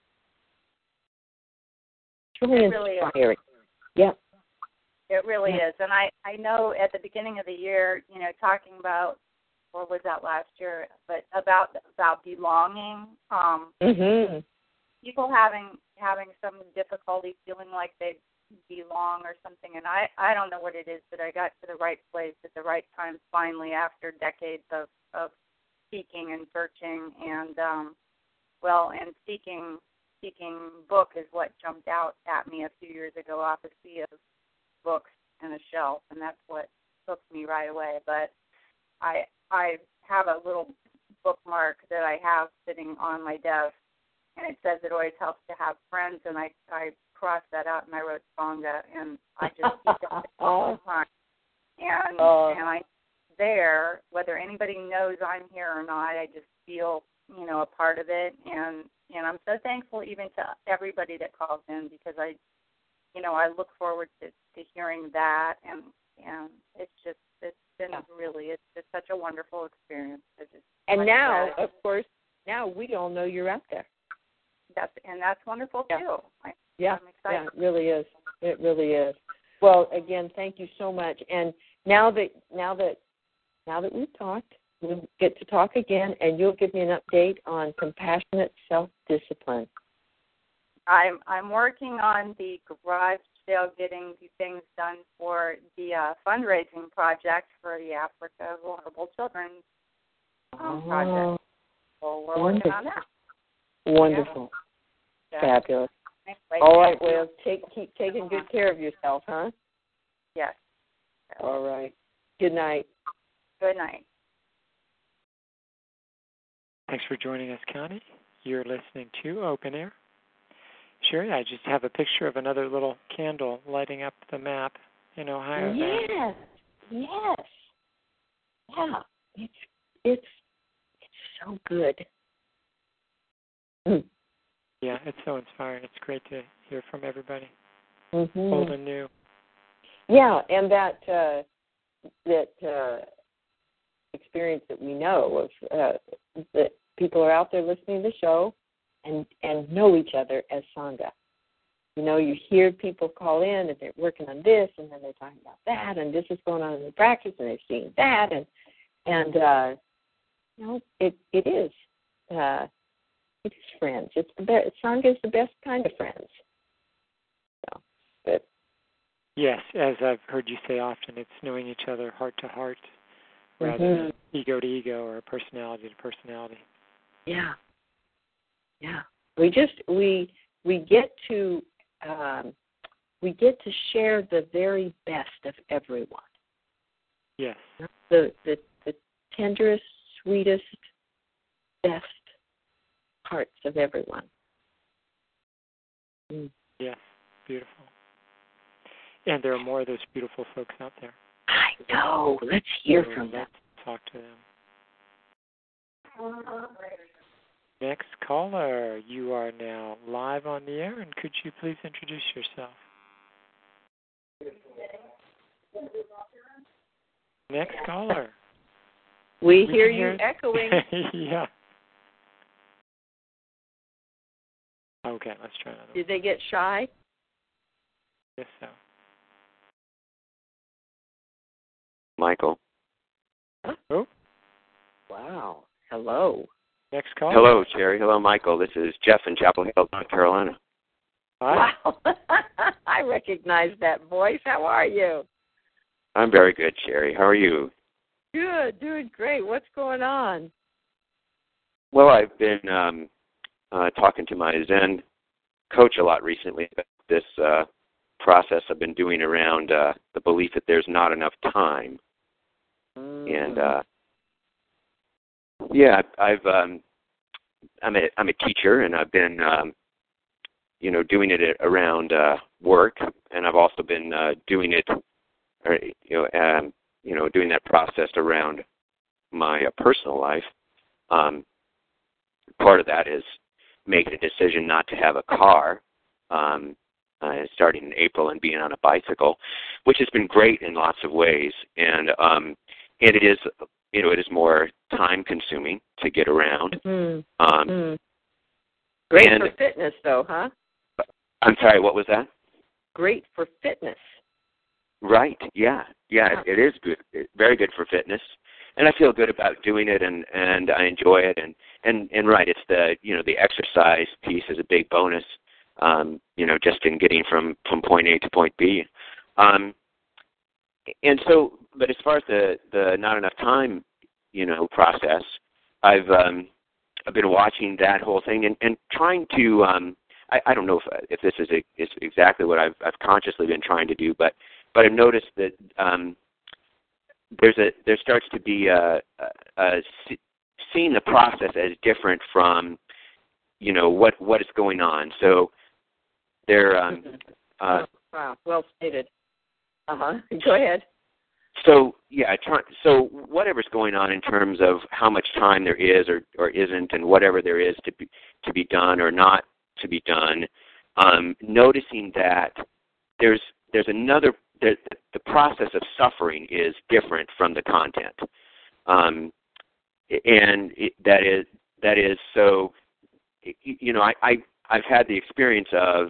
It's really it really inspiring. Is. Yeah. It really yeah. is. And I, I know at the beginning of the year, you know, talking about, or was that last year, but about about belonging, um, mm-hmm. people having having some difficulty feeling like they belong or something. And I, I don't know what it is, but I got to the right place at the right time finally after decades of, of seeking and searching. And, um, well, and seeking seeking book is what jumped out at me a few years ago off a sea of books and a shelf, and that's what hooked me right away. But I I have a little bookmark that I have sitting on my desk, and it says it always helps to have friends, and I, I crossed that out and I wrote Sangha, and I just keep that all the time. And, uh, and I there, whether anybody knows I'm here or not, I just feel, you know, a part of it, and, and I'm so thankful even to everybody that calls in, because I, you know, I look forward to, to hearing that, and, and it's just, it's been really, it's just such a wonderful experience. I just and now, of course, now we all know you're out there. That's and that's wonderful yeah. too. I, yeah, I'm excited. yeah, it really is. It really is. Well, again, thank you so much. And now that now that now that we've talked, we'll get to talk again, and you'll give me an update on compassionate self-discipline. I'm I'm working on the garage sale, getting the things done for the uh, fundraising project for the Africa Vulnerable Children um, oh, project. So we're wonderful. working on that. Wonderful. Yeah. Fabulous. Anyway, all right, well, take, keep taking good care of yourself, huh? Yes. All right. Good night. Good night. Thanks for joining us, Connie. You're listening to Open Air. Sherry, I just have a picture of another little candle lighting up the map in Ohio. Yes, yes. Yeah, it's, it's, it's so good. Mm. Yeah, it's so inspiring. It's great to hear from everybody, mm-hmm. old and new. Yeah, and that uh, that uh, experience that we know of uh, that people are out there listening to the show and, and know each other as Sangha. You know, you hear people call in and they're working on this, and then they're talking about that, and this is going on in the practice, and they're seeing that, and and uh, you know, it it is. Uh, It is friends. It's the best. Sangha is the best kind of friends. So, good. Yes, as I've heard you say often, it's knowing each other heart to heart, rather mm-hmm. than ego to ego or personality to personality. Yeah. Yeah. We just we we get to um, we get to share the very best of everyone. Yes. The the, the tenderest, sweetest, best parts of everyone. Mm. Yes, beautiful. And there are more of those beautiful folks out there. I know. Let's hear so from them. Let's talk to them. Next caller, you are now live on the air, and could you please introduce yourself? Next caller. We, we hear you hear echoing. Yeah. Okay, let's try another Did they get shy? Yes, so. Michael. Huh? Oh. Wow. Hello. Next caller. Hello, Jerry. Hello, Michael. This is Jeff in Chapel Hill, North Carolina. Hi. Wow. I recognize that voice. How are you? I'm very good, Jerry. How are you? Good. Doing great. What's going on? Well, I've been um, uh, talking to my Zen coach a lot recently about this uh, process I've been doing around uh, the belief that there's not enough time. Mm. And, uh, yeah, I've, um, I'm, a, I'm a teacher, and I've been, um, you know, doing it around uh, work, and I've also been uh, doing it, or, you know, um, you know, doing that process around my uh, personal life. Um, part of that is making a decision not to have a car, um, uh, starting in April and being on a bicycle, which has been great in lots of ways. And um, and it is, you know, it is more time consuming to get around. Mm-hmm. Um, mm-hmm. Great and, for fitness, though, huh? I'm sorry, what was that? Great for fitness. Right. Yeah. Yeah. Yeah. It, it is good. It, very good for fitness, and I feel good about doing it, and, and I enjoy it. And, and, and right, it's the you know the exercise piece is a big bonus. Um, you know, just in getting from, from point A to point B. Um, and so, but as far as the, the not enough time, you know, process, I've um, I've been watching that whole thing and, and trying to. Um, I, I don't know if if this is, a, is exactly what I've I've consciously been trying to do, but but I've noticed that um, there's a there starts to be a, a, a seeing the process as different from you know what what is going on. So there. Um, uh, oh, wow, well stated. Uh huh. Go ahead. So yeah, try, so whatever's going on in terms of how much time there is or, or isn't, and whatever there is to be to be done or not to be done, um, noticing that there's there's another there, the process of suffering is different from the content, um, and it, that is that is so. You know, I, I I've had the experience of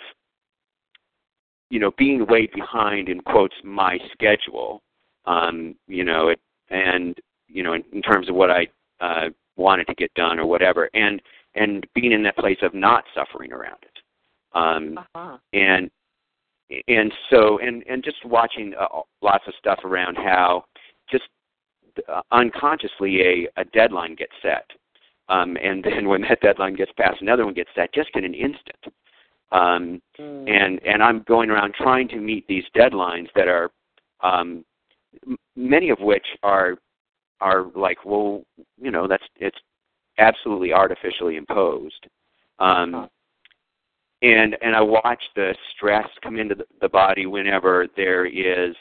you know being way behind in quotes my schedule. Um, you know, it, and you know, in, in terms of what I uh, wanted to get done or whatever, and and being in that place of not suffering around it, um, uh-huh. and and so and and just watching uh, lots of stuff around how just uh, unconsciously a, a deadline gets set, um, and then when that deadline gets passed, another one gets set just in an instant, um, mm. and and I'm going around trying to meet these deadlines that are. Um, many of which are are like, well, you know, that's it's absolutely artificially imposed, um, and and I watch the stress come into the, the body whenever there is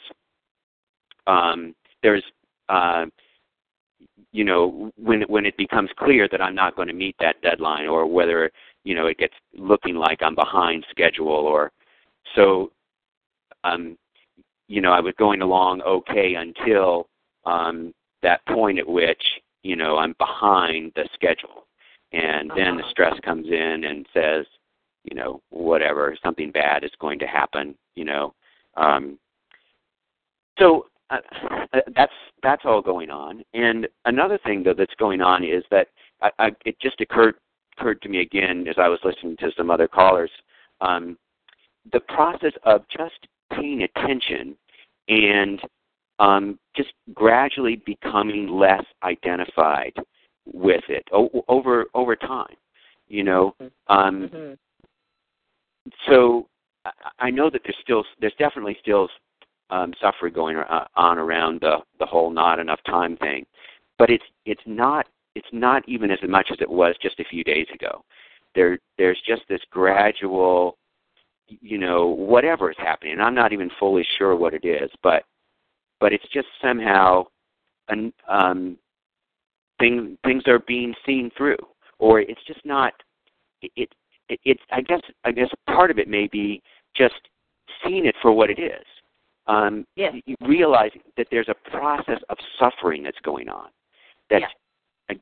um, there's uh, you know when when it becomes clear that I'm not going to meet that deadline, or whether you know it gets looking like I'm behind schedule, or so. Um, You know, I was going along okay until um, that point at which, you know, I'm behind the schedule. And then uh-huh. the stress comes in and says, you know, whatever, something bad is going to happen, you know. Um, so uh, that's that's all going on. And another thing, though, that's going on is that I, I, it just occurred, occurred to me again as I was listening to some other callers, um, the process of just paying attention and um, just gradually becoming less identified with it o- over over time, you know. Um, mm-hmm. So I know that there's still there's definitely still um, suffering going on around the the whole not enough time thing, but it's it's not it's not even as much as it was just a few days ago. There there's just this gradual you know, whatever is happening. And I'm not even fully sure what it is, but but it's just somehow an, um, thing, things are being seen through, or it's just not. It, it it's I guess I guess part of it may be just seeing it for what it is. Um, yes. Realizing that there's a process of suffering that's going on. That, yeah.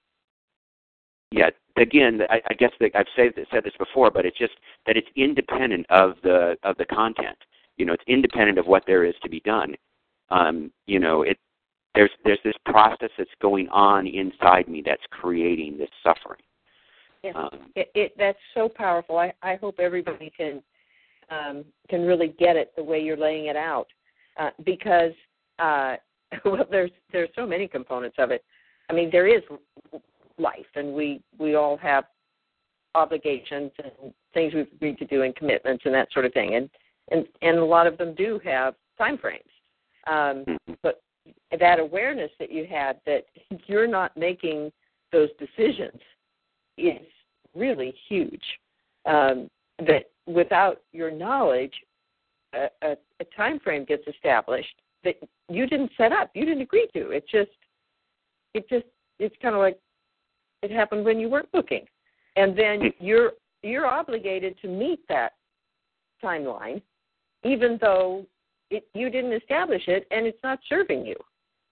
yeah again, I, I guess that I've said, said this before, but it's just that it's independent of the of the content. You know, it's independent of what there is to be done. Um, you know, it there's there's this process that's going on inside me that's creating this suffering. Yes. Um, it, it that's so powerful. I, I hope everybody can um, can really get it the way you're laying it out, uh, because uh, well, there's there's so many components of it. I mean, there is life, and we we all have obligations and things we've agreed to do, and commitments and that sort of thing, and and and a lot of them do have time frames. Um, but that awareness that you had that you're not making those decisions is really huge. Um, that without your knowledge, a, a, a time frame gets established that you didn't set up, you didn't agree to. It just, it just, it's kind of like it happened when you weren't looking, and then you're you're obligated to meet that timeline, even though it, you didn't establish it and it's not serving you.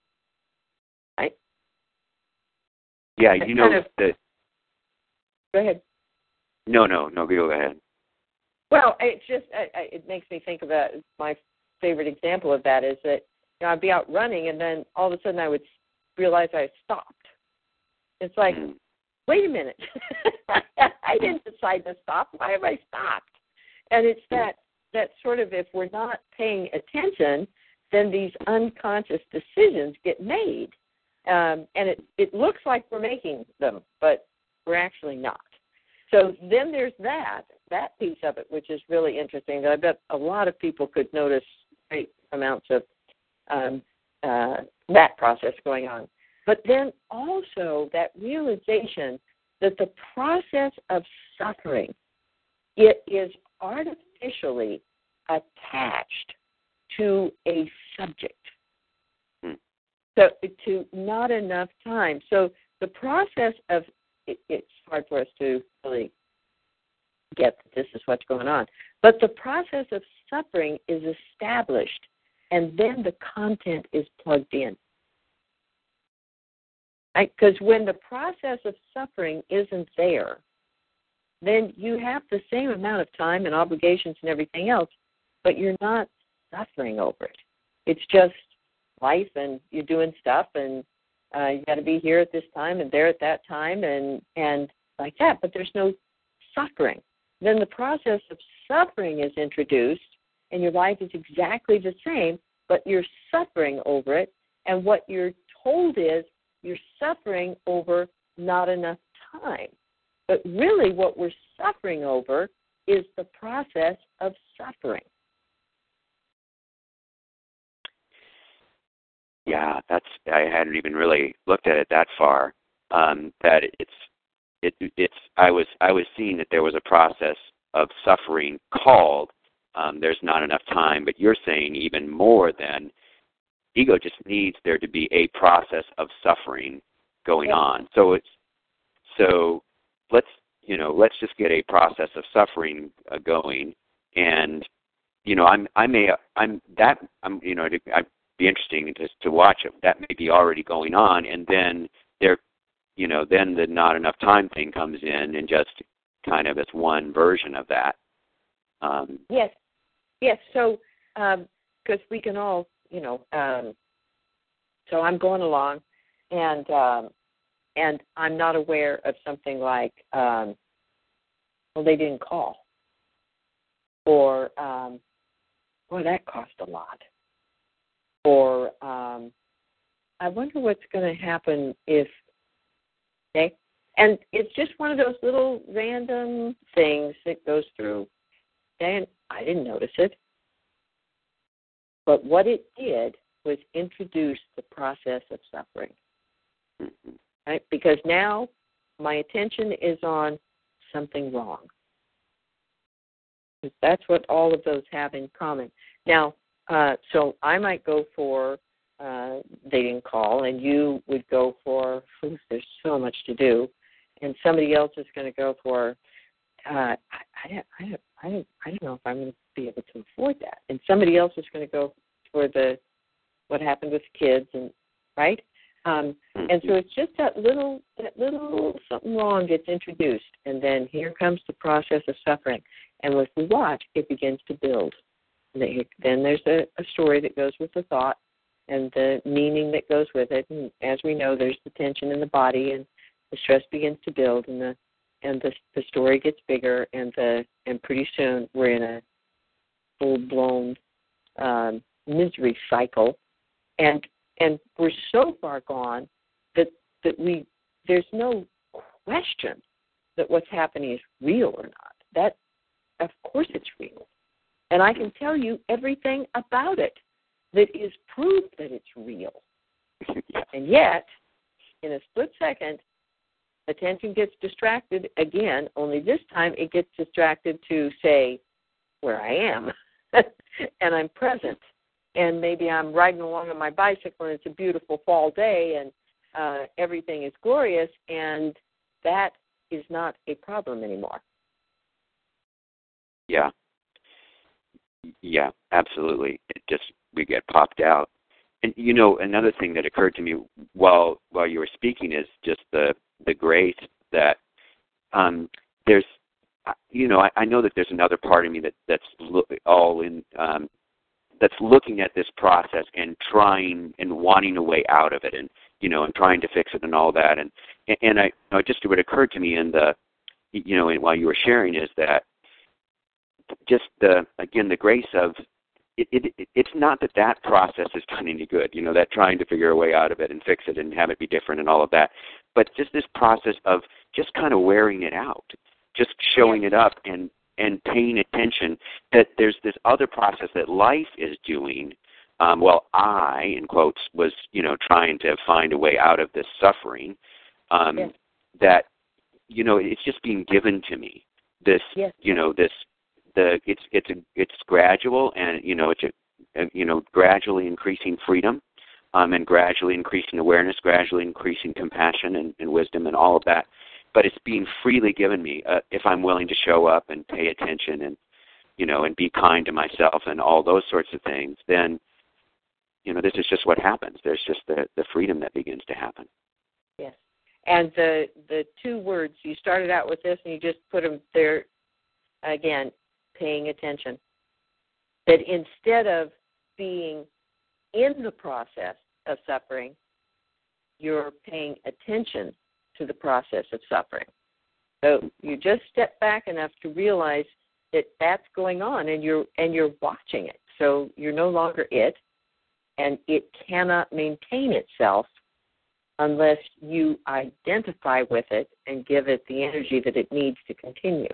Right? Yeah, you know kind of, that. Go ahead. No, no, no. Go ahead. Well, it just I, I, it makes me think of that. My favorite example of that is that you know I'd be out running and then all of a sudden I would realize I stopped. It's like, mm. wait a minute, I didn't decide to stop. Why have I stopped? And it's that that sort of, if we're not paying attention, then these unconscious decisions get made, um, and it it looks like we're making them, but we're actually not. So then there's that, that piece of it, which is really interesting. That I bet a lot of people could notice great amounts of um, uh, that process going on. But then also that realization that the process of suffering, it is artificially attached to a subject. Hmm. So to not enough time. So the process of It, it's hard for us to really get that this is what's going on. But the process of suffering is established, and then the content is plugged in. Because right? When the process of suffering isn't there, then you have the same amount of time and obligations and everything else, but you're not suffering over it. It's just life, and you're doing stuff, and Uh, you got to be here at this time and there at that time and, and like that, but there's no suffering. Then the process of suffering is introduced, and your life is exactly the same, but you're suffering over it, and what you're told is you're suffering over not enough time. But really what we're suffering over is the process of suffering. Yeah, that's. I hadn't even really looked at it that far. Um, that it's, it, it's. I was, I was seeing that there was a process of suffering called. Um, there's not enough time, but you're saying even more than ego just needs there to be a process of suffering going on. So it's. So let's, you know, let's just get a process of suffering uh, going, and, you know, I'm, I may, I'm that, I'm, you know, I. Be interesting to to watch it. That may be already going on, and then there, you know, then the not enough time thing comes in, and just kind of as one version of that. Um, yes, yes. So because um, we can all, you know, um, so I'm going along, and um, and I'm not aware of something like, um, well, they didn't call, or um, boy, that cost a lot. Or um, I wonder what's going to happen if, okay, and it's just one of those little random things that goes through, and I didn't notice it. But what it did was introduce the process of suffering, right? Because now my attention is on something wrong. That's what all of those have in common. Now, uh, so I might go for uh, they didn't call, and you would go for, oof, there's so much to do, and somebody else is going to go for, uh, I, I, I, I, I don't know if I'm going to be able to afford that, and somebody else is going to go for the what happened with kids, and right. Um, and so it's just that little, that little something wrong gets introduced, and then here comes the process of suffering. And if we watch, it begins to build. Then there's a, a story that goes with the thought and the meaning that goes with it. And as we know, there's the tension in the body, and the stress begins to build, and the and the the story gets bigger, and the and pretty soon we're in a full blown um, misery cycle, and and we're so far gone that that we there's no question that what's happening is real or not. That of course it's real, and I can tell you everything about it that is proof that it's real. And yet, in a split second, attention gets distracted again, only this time it gets distracted to say where I am, and I'm present. And maybe I'm riding along on my bicycle, and it's a beautiful fall day, and uh, everything is glorious, and that is not a problem anymore. Yeah. Yeah, absolutely. It just, we get popped out. And, you know, another thing that occurred to me while while you were speaking is just the, the grace that um, there's, you know, I, I know that there's another part of me that, that's lo- all in, um, that's looking at this process and trying and wanting a way out of it, and, you know, and trying to fix it and all that. And, and I, you know, just what occurred to me in the, you know, while you were sharing is that just the, again, the grace of, It, it, it's not that that process has done any good, you know, that trying to figure a way out of it and fix it and have it be different and all of that, but just this process of just kind of wearing it out, just showing it up and, and paying attention that there's this other process that life is doing. Um, well, I, in quotes, was, you know, trying to find a way out of this suffering, um, yes. that, you know, it's just being given to me, this, yes. you know, this, The it's it's a, it's gradual, and you know it's a, a you know gradually increasing freedom, um, and gradually increasing awareness, gradually increasing compassion and, and wisdom and all of that. But it's being freely given me uh, if I'm willing to show up and pay attention and you know and be kind to myself and all those sorts of things. Then you know this is just what happens. There's just the the freedom that begins to happen. Yes, and the the two words you started out with this, and you just put them there again. Paying attention. That instead of being in the process of suffering, you're paying attention to the process of suffering. So you just step back enough to realize that that's going on, and you're and you're watching it. So you're no longer it, and it cannot maintain itself unless you identify with it and give it the energy that it needs to continue.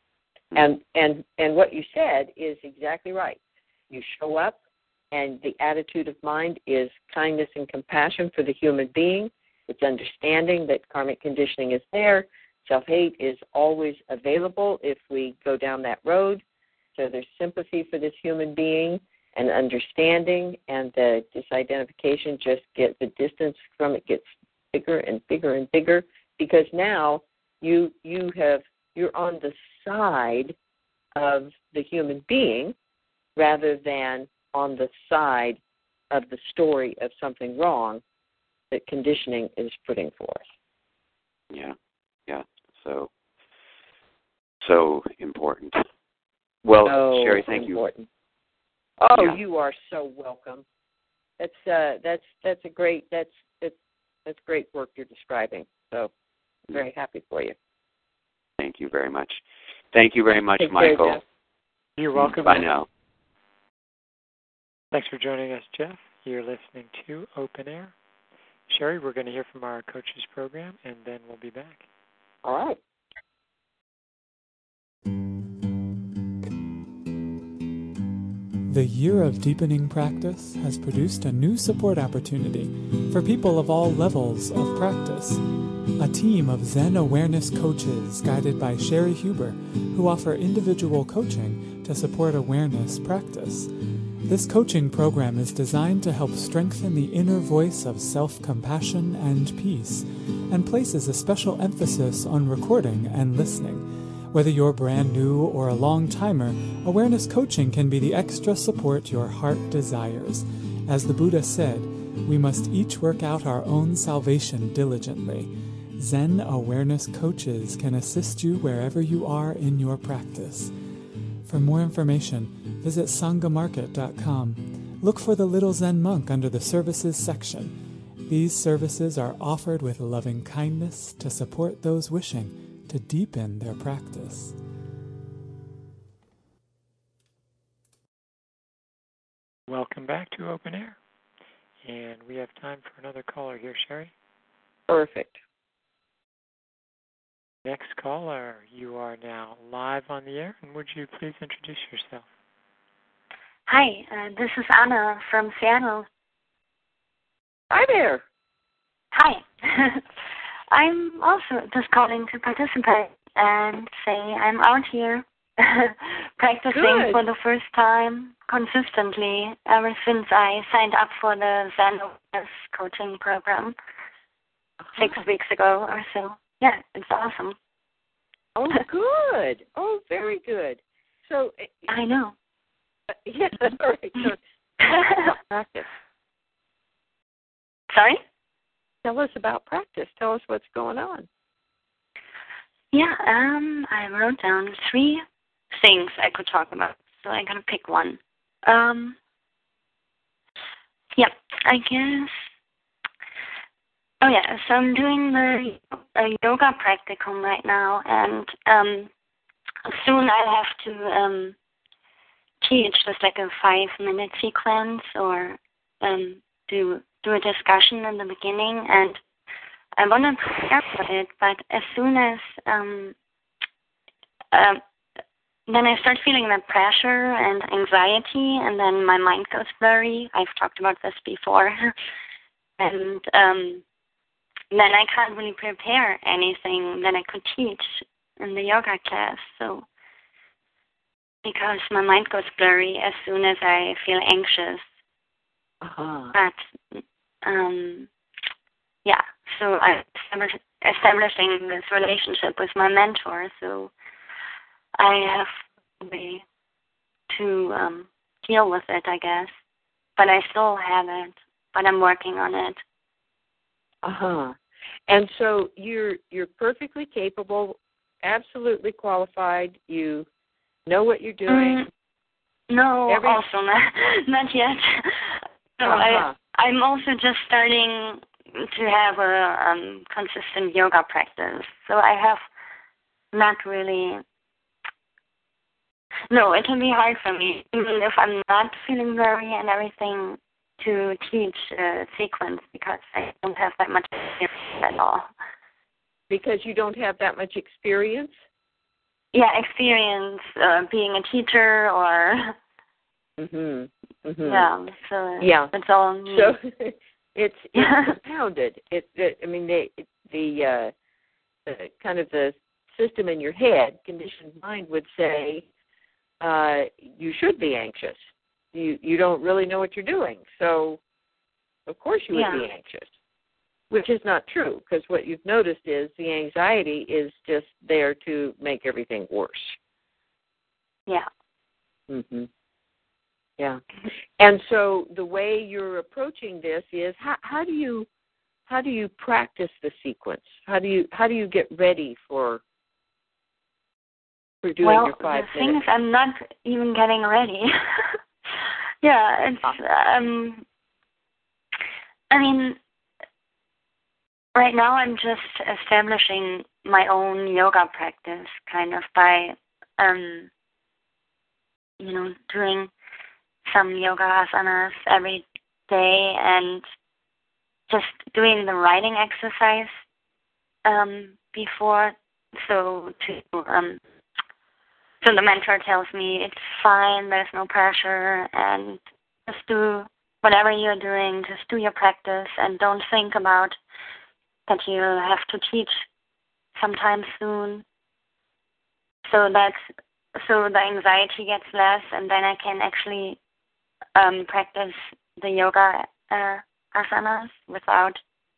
And and and what you said is exactly right. You show up, and the attitude of mind is kindness and compassion for the human being. It's understanding that karmic conditioning is there. Self-hate is always available if we go down that road. So there's sympathy for this human being and understanding, and the disidentification just gets, the distance from it gets bigger and bigger and bigger, because now you you have you're on the side of the human being rather than on the side of the story of something wrong that conditioning is putting forth. Yeah, yeah. So, so important. Well, so Sherry, thank important. you. Oh, yeah. You are so welcome. That's uh, that's that's a great that's that's that's great work you're describing. So, I'm very happy for you. Thank you very much. Thank you very much, Take Michael. Care, Jeff. You're welcome. Bye now. Thanks for joining us, Jeff. You're listening to Open Air. Sherry, we're going to hear from our coaches program, and then we'll be back. All right. The Year of Deepening Practice has produced a new support opportunity for people of all levels of practice. a team of Zen awareness coaches guided by Sherry Huber, who offer individual coaching to support awareness practice. This coaching program is designed to help strengthen the inner voice of self-compassion and peace, and places a special emphasis on recording and listening. Whether you're brand new or a long-timer, awareness coaching can be the extra support your heart desires. As the Buddha said, we must each work out our own salvation diligently. Zen awareness coaches can assist you wherever you are in your practice. For more information, visit sangha market dot com. Look for the Little Zen Monk under the Services section. These services are offered with loving kindness to support those wishing to deepen their practice. Welcome back to Open Air. And we have time for another caller here, Sherry. Perfect. Next caller, you are now live on the air, and would you please introduce yourself? Hi, uh, this is Anna from Seattle. Hi there. Hi. I'm also just calling to participate and say I'm out here practicing Good. for the first time consistently ever since I signed up for the Zen Awareness coaching program six weeks ago or so. Yeah, it's awesome. Oh, good. Oh, very good. So I know. Yeah, all right. So, practice. Sorry? Tell us about practice. Tell us what's going on. Yeah, um, I wrote down three things I could talk about, so I'm gonna pick one. Um, yeah, I guess. Oh yeah, so I'm doing the uh, yoga practicum right now, and um, soon I have to um, teach just like a five-minute sequence or um, do do a discussion in the beginning, and I want to prepare for it. But as soon as um, uh, then I start feeling that pressure and anxiety, and then my mind goes blurry. I've talked about this before, and um, then I can't really prepare anything that I could teach in the yoga class. So, because my mind goes blurry as soon as I feel anxious. Uh-huh. But, um, yeah, so I'm establishing this relationship with my mentor, so I have a way to um, deal with it, I guess. But I still have it, but I'm working on it. Uh-huh. And so you're you're perfectly capable, absolutely qualified. You know what you're doing. Mm, no, Every... also not, not yet. So uh-huh. I, I'm also just starting to have a um, consistent yoga practice. So I have not really... No, it can be hard for me, even if I'm not feeling very and everything, to teach a sequence because I don't have that much experience at all. Because you don't have that much experience? Yeah, experience uh, being a teacher or... Mhm. Mm-hmm. Yeah, so yeah. it's all me. So it's it's compounded. It, it I mean the the, uh, the kind of the system in your head, conditioned mind would say uh, you should be anxious. You you don't really know what you're doing, so of course you would yeah. be anxious, which is not true because what you've noticed is the anxiety is just there to make everything worse. Yeah. Mhm. Yeah, and so the way you're approaching this is how, how do you how do you practice the sequence? How do you how do you get ready for for doing well, your five the thing minutes? is, I'm not even getting ready. yeah, it's um. I mean, right now I'm just establishing my own yoga practice, kind of by um, you know, doing some yoga asanas every day and just doing the writing exercise um, before. So to um, so the mentor tells me it's fine, there's no pressure, and just do whatever you're doing, just do your practice and don't think about that you have to teach sometime soon. So that's so the anxiety gets less, and then I can actually um, practice the yoga uh, asanas without.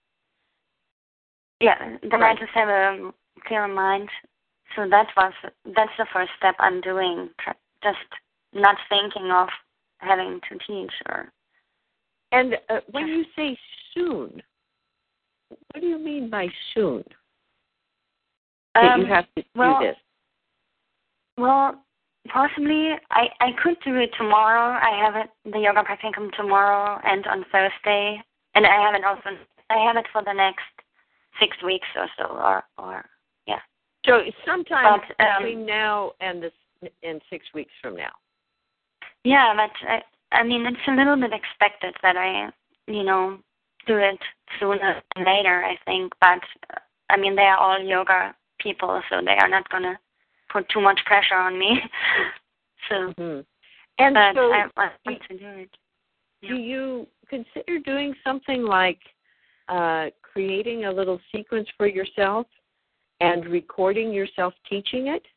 Yeah, then right. I just have a clear mind. So that was that's the first step I'm doing. Just not thinking of having to teach or. And uh, when you say soon, what do you mean by soon? That um, you have to well, do this. Well, possibly I, I could do it tomorrow. I have it the yoga practicum tomorrow and on Thursday, and I have it also. I have it for the next six weeks or so, or or yeah. So sometime but, um, between now and this and six weeks from now. Yeah, but I, I mean it's a little bit expected that I you know do it sooner than later. I think, but uh, I mean they are all yoga people, so they are not gonna put too much pressure on me. so, mm-hmm. and but so I want to do it. Do yeah. you consider doing something like uh, creating a little sequence for yourself and recording yourself teaching it?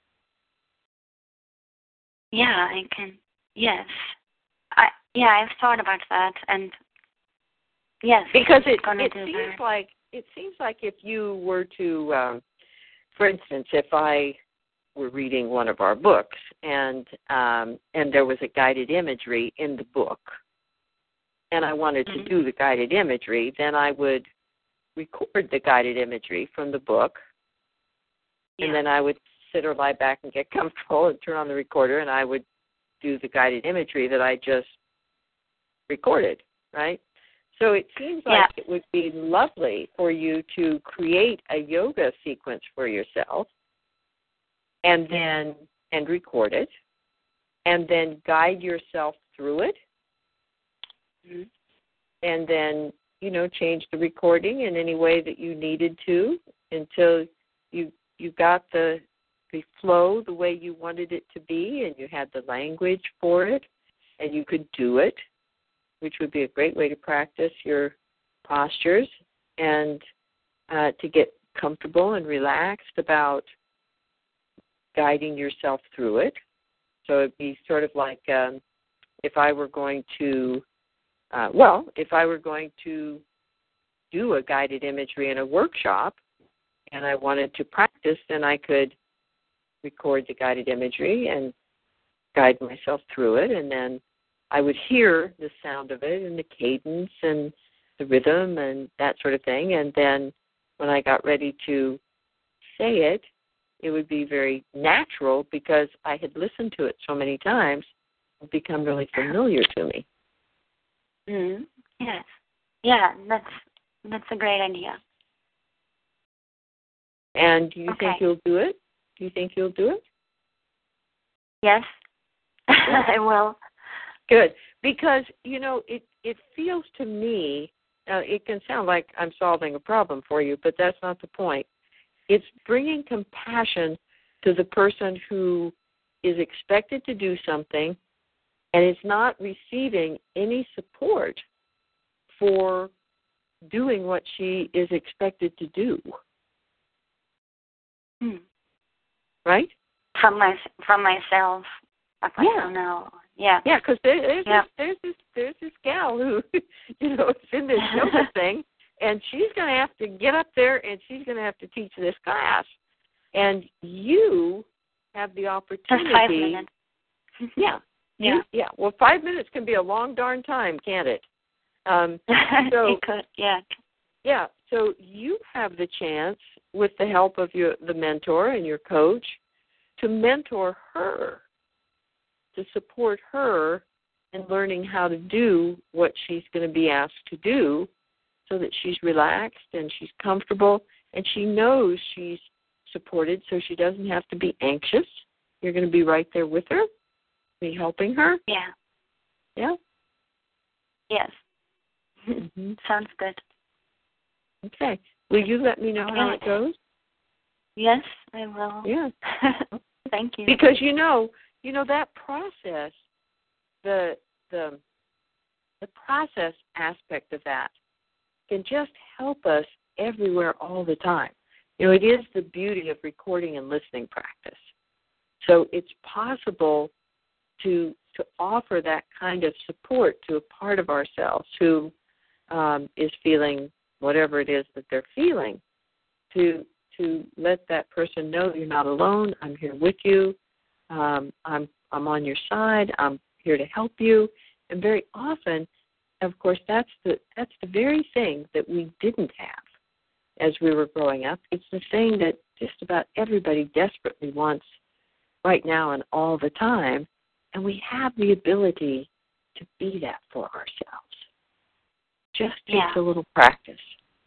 Yeah, I can. Yes, I yeah, I've thought about that, and yes, because it it seems that. like it seems like if you were to, um, for instance, if I were reading one of our books and um, and there was a guided imagery in the book, and I wanted mm-hmm. to do the guided imagery, then I would record the guided imagery from the book, yeah. and then I would sit or lie back and get comfortable and turn on the recorder, and I would do the guided imagery that I just recorded, right? So it seems like yeah. it would be lovely for you to create a yoga sequence for yourself and then and record it and then guide yourself through it. Mm-hmm. And then, you know, change the recording in any way that you needed to until you you got the the flow the way you wanted it to be and you had the language for it and you could do it, which would be a great way to practice your postures and uh, to get comfortable and relaxed about guiding yourself through it. So it'd be sort of like um, if I were going to, uh, well, if I were going to do a guided imagery in a workshop and I wanted to practice, then I could record the guided imagery and guide myself through it, and then I would hear the sound of it and the cadence and the rhythm and that sort of thing, and then when I got ready to say it, it would be very natural because I had listened to it so many times, it would become really familiar to me. Mm-hmm. Yes. Yeah, that's that's a great idea. And do you okay. think you'll do it? Do you think you'll do it? Yes, I will. Good. Because, you know, it, it feels to me, uh, it can sound like I'm solving a problem for you, but that's not the point. It's bringing compassion to the person who is expected to do something and is not receiving any support for doing what she is expected to do. Hmm. Right? From my from myself up yeah. until now. Yeah. Yeah, because there, there's yeah. this there's this there's this gal who, you know, is in this yoga thing, and she's going to have to get up there and she's going to have to teach this class, and you have the opportunity. Just five minutes. Yeah. Yeah. You, yeah. Well, five minutes can be a long darn time, can't it? Um, so it could. Yeah. Yeah. So you have the chance, with the help of your the mentor and your coach, to mentor her, to support her in learning how to do what she's going to be asked to do so that she's relaxed and she's comfortable and she knows she's supported so she doesn't have to be anxious. You're going to be right there with her, be helping her. Yeah. Yeah? Yes. Mm-hmm. Sounds good. Okay. Will you let me know how it goes? Yes, I will. Yeah. Thank you. Because you know, you know that process, the the the process aspect of that can just help us everywhere all the time. You know, it is the beauty of recording and listening practice. So it's possible to to offer that kind of support to a part of ourselves who um, is feeling whatever it is that they're feeling, to to let that person know you're not alone. I'm here with you. Um, I'm I'm on your side. I'm here to help you. And very often, of course, that's the that's the very thing that we didn't have as we were growing up. It's the thing that just about everybody desperately wants right now and all the time, and we have the ability to be that for ourselves. Just takes Yeah. a little practice.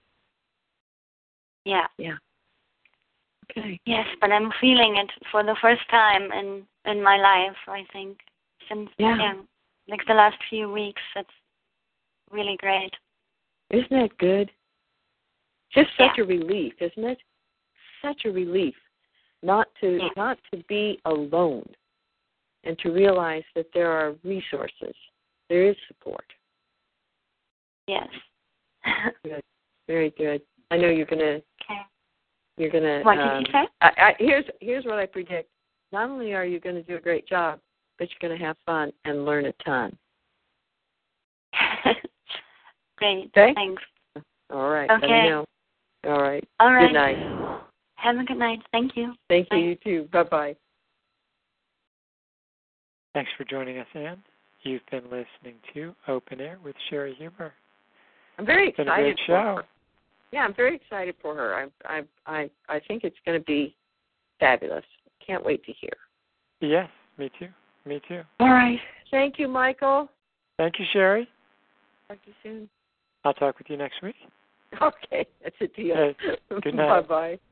Yeah. Yeah. Okay. Yes, but I'm feeling it for the first time in in my life, I think, since Yeah. yeah, like the last few weeks. It's really great. Isn't that good? Just such Yeah. a relief, isn't it? Such a relief not to Yeah. not to be alone, and to realize that there are resources, there is support. Yes. Good, very good. I know you're gonna Okay. you're gonna. What did um, you say? I, I, here's here's what I predict. Not only are you going to do a great job, but you're going to have fun and learn a ton. Great. Okay. Thanks. All right. Okay. Let me know. All right. All right. Good night. Have a good night. Thank you. Thank Bye. you. You too. Bye bye. Thanks for joining us, Anne. You've been listening to Open Air with Sherry Huber. I'm very It's been excited a great for show. her. Yeah, I'm very excited for her. I I I I think it's going to be fabulous. Can't wait to hear. Yes, me too. Me too. All right. Thank you, Michael. Thank you, Sherry. Talk to you soon. I'll talk with you next week. Okay, that's a deal. Okay. Good night. Bye bye.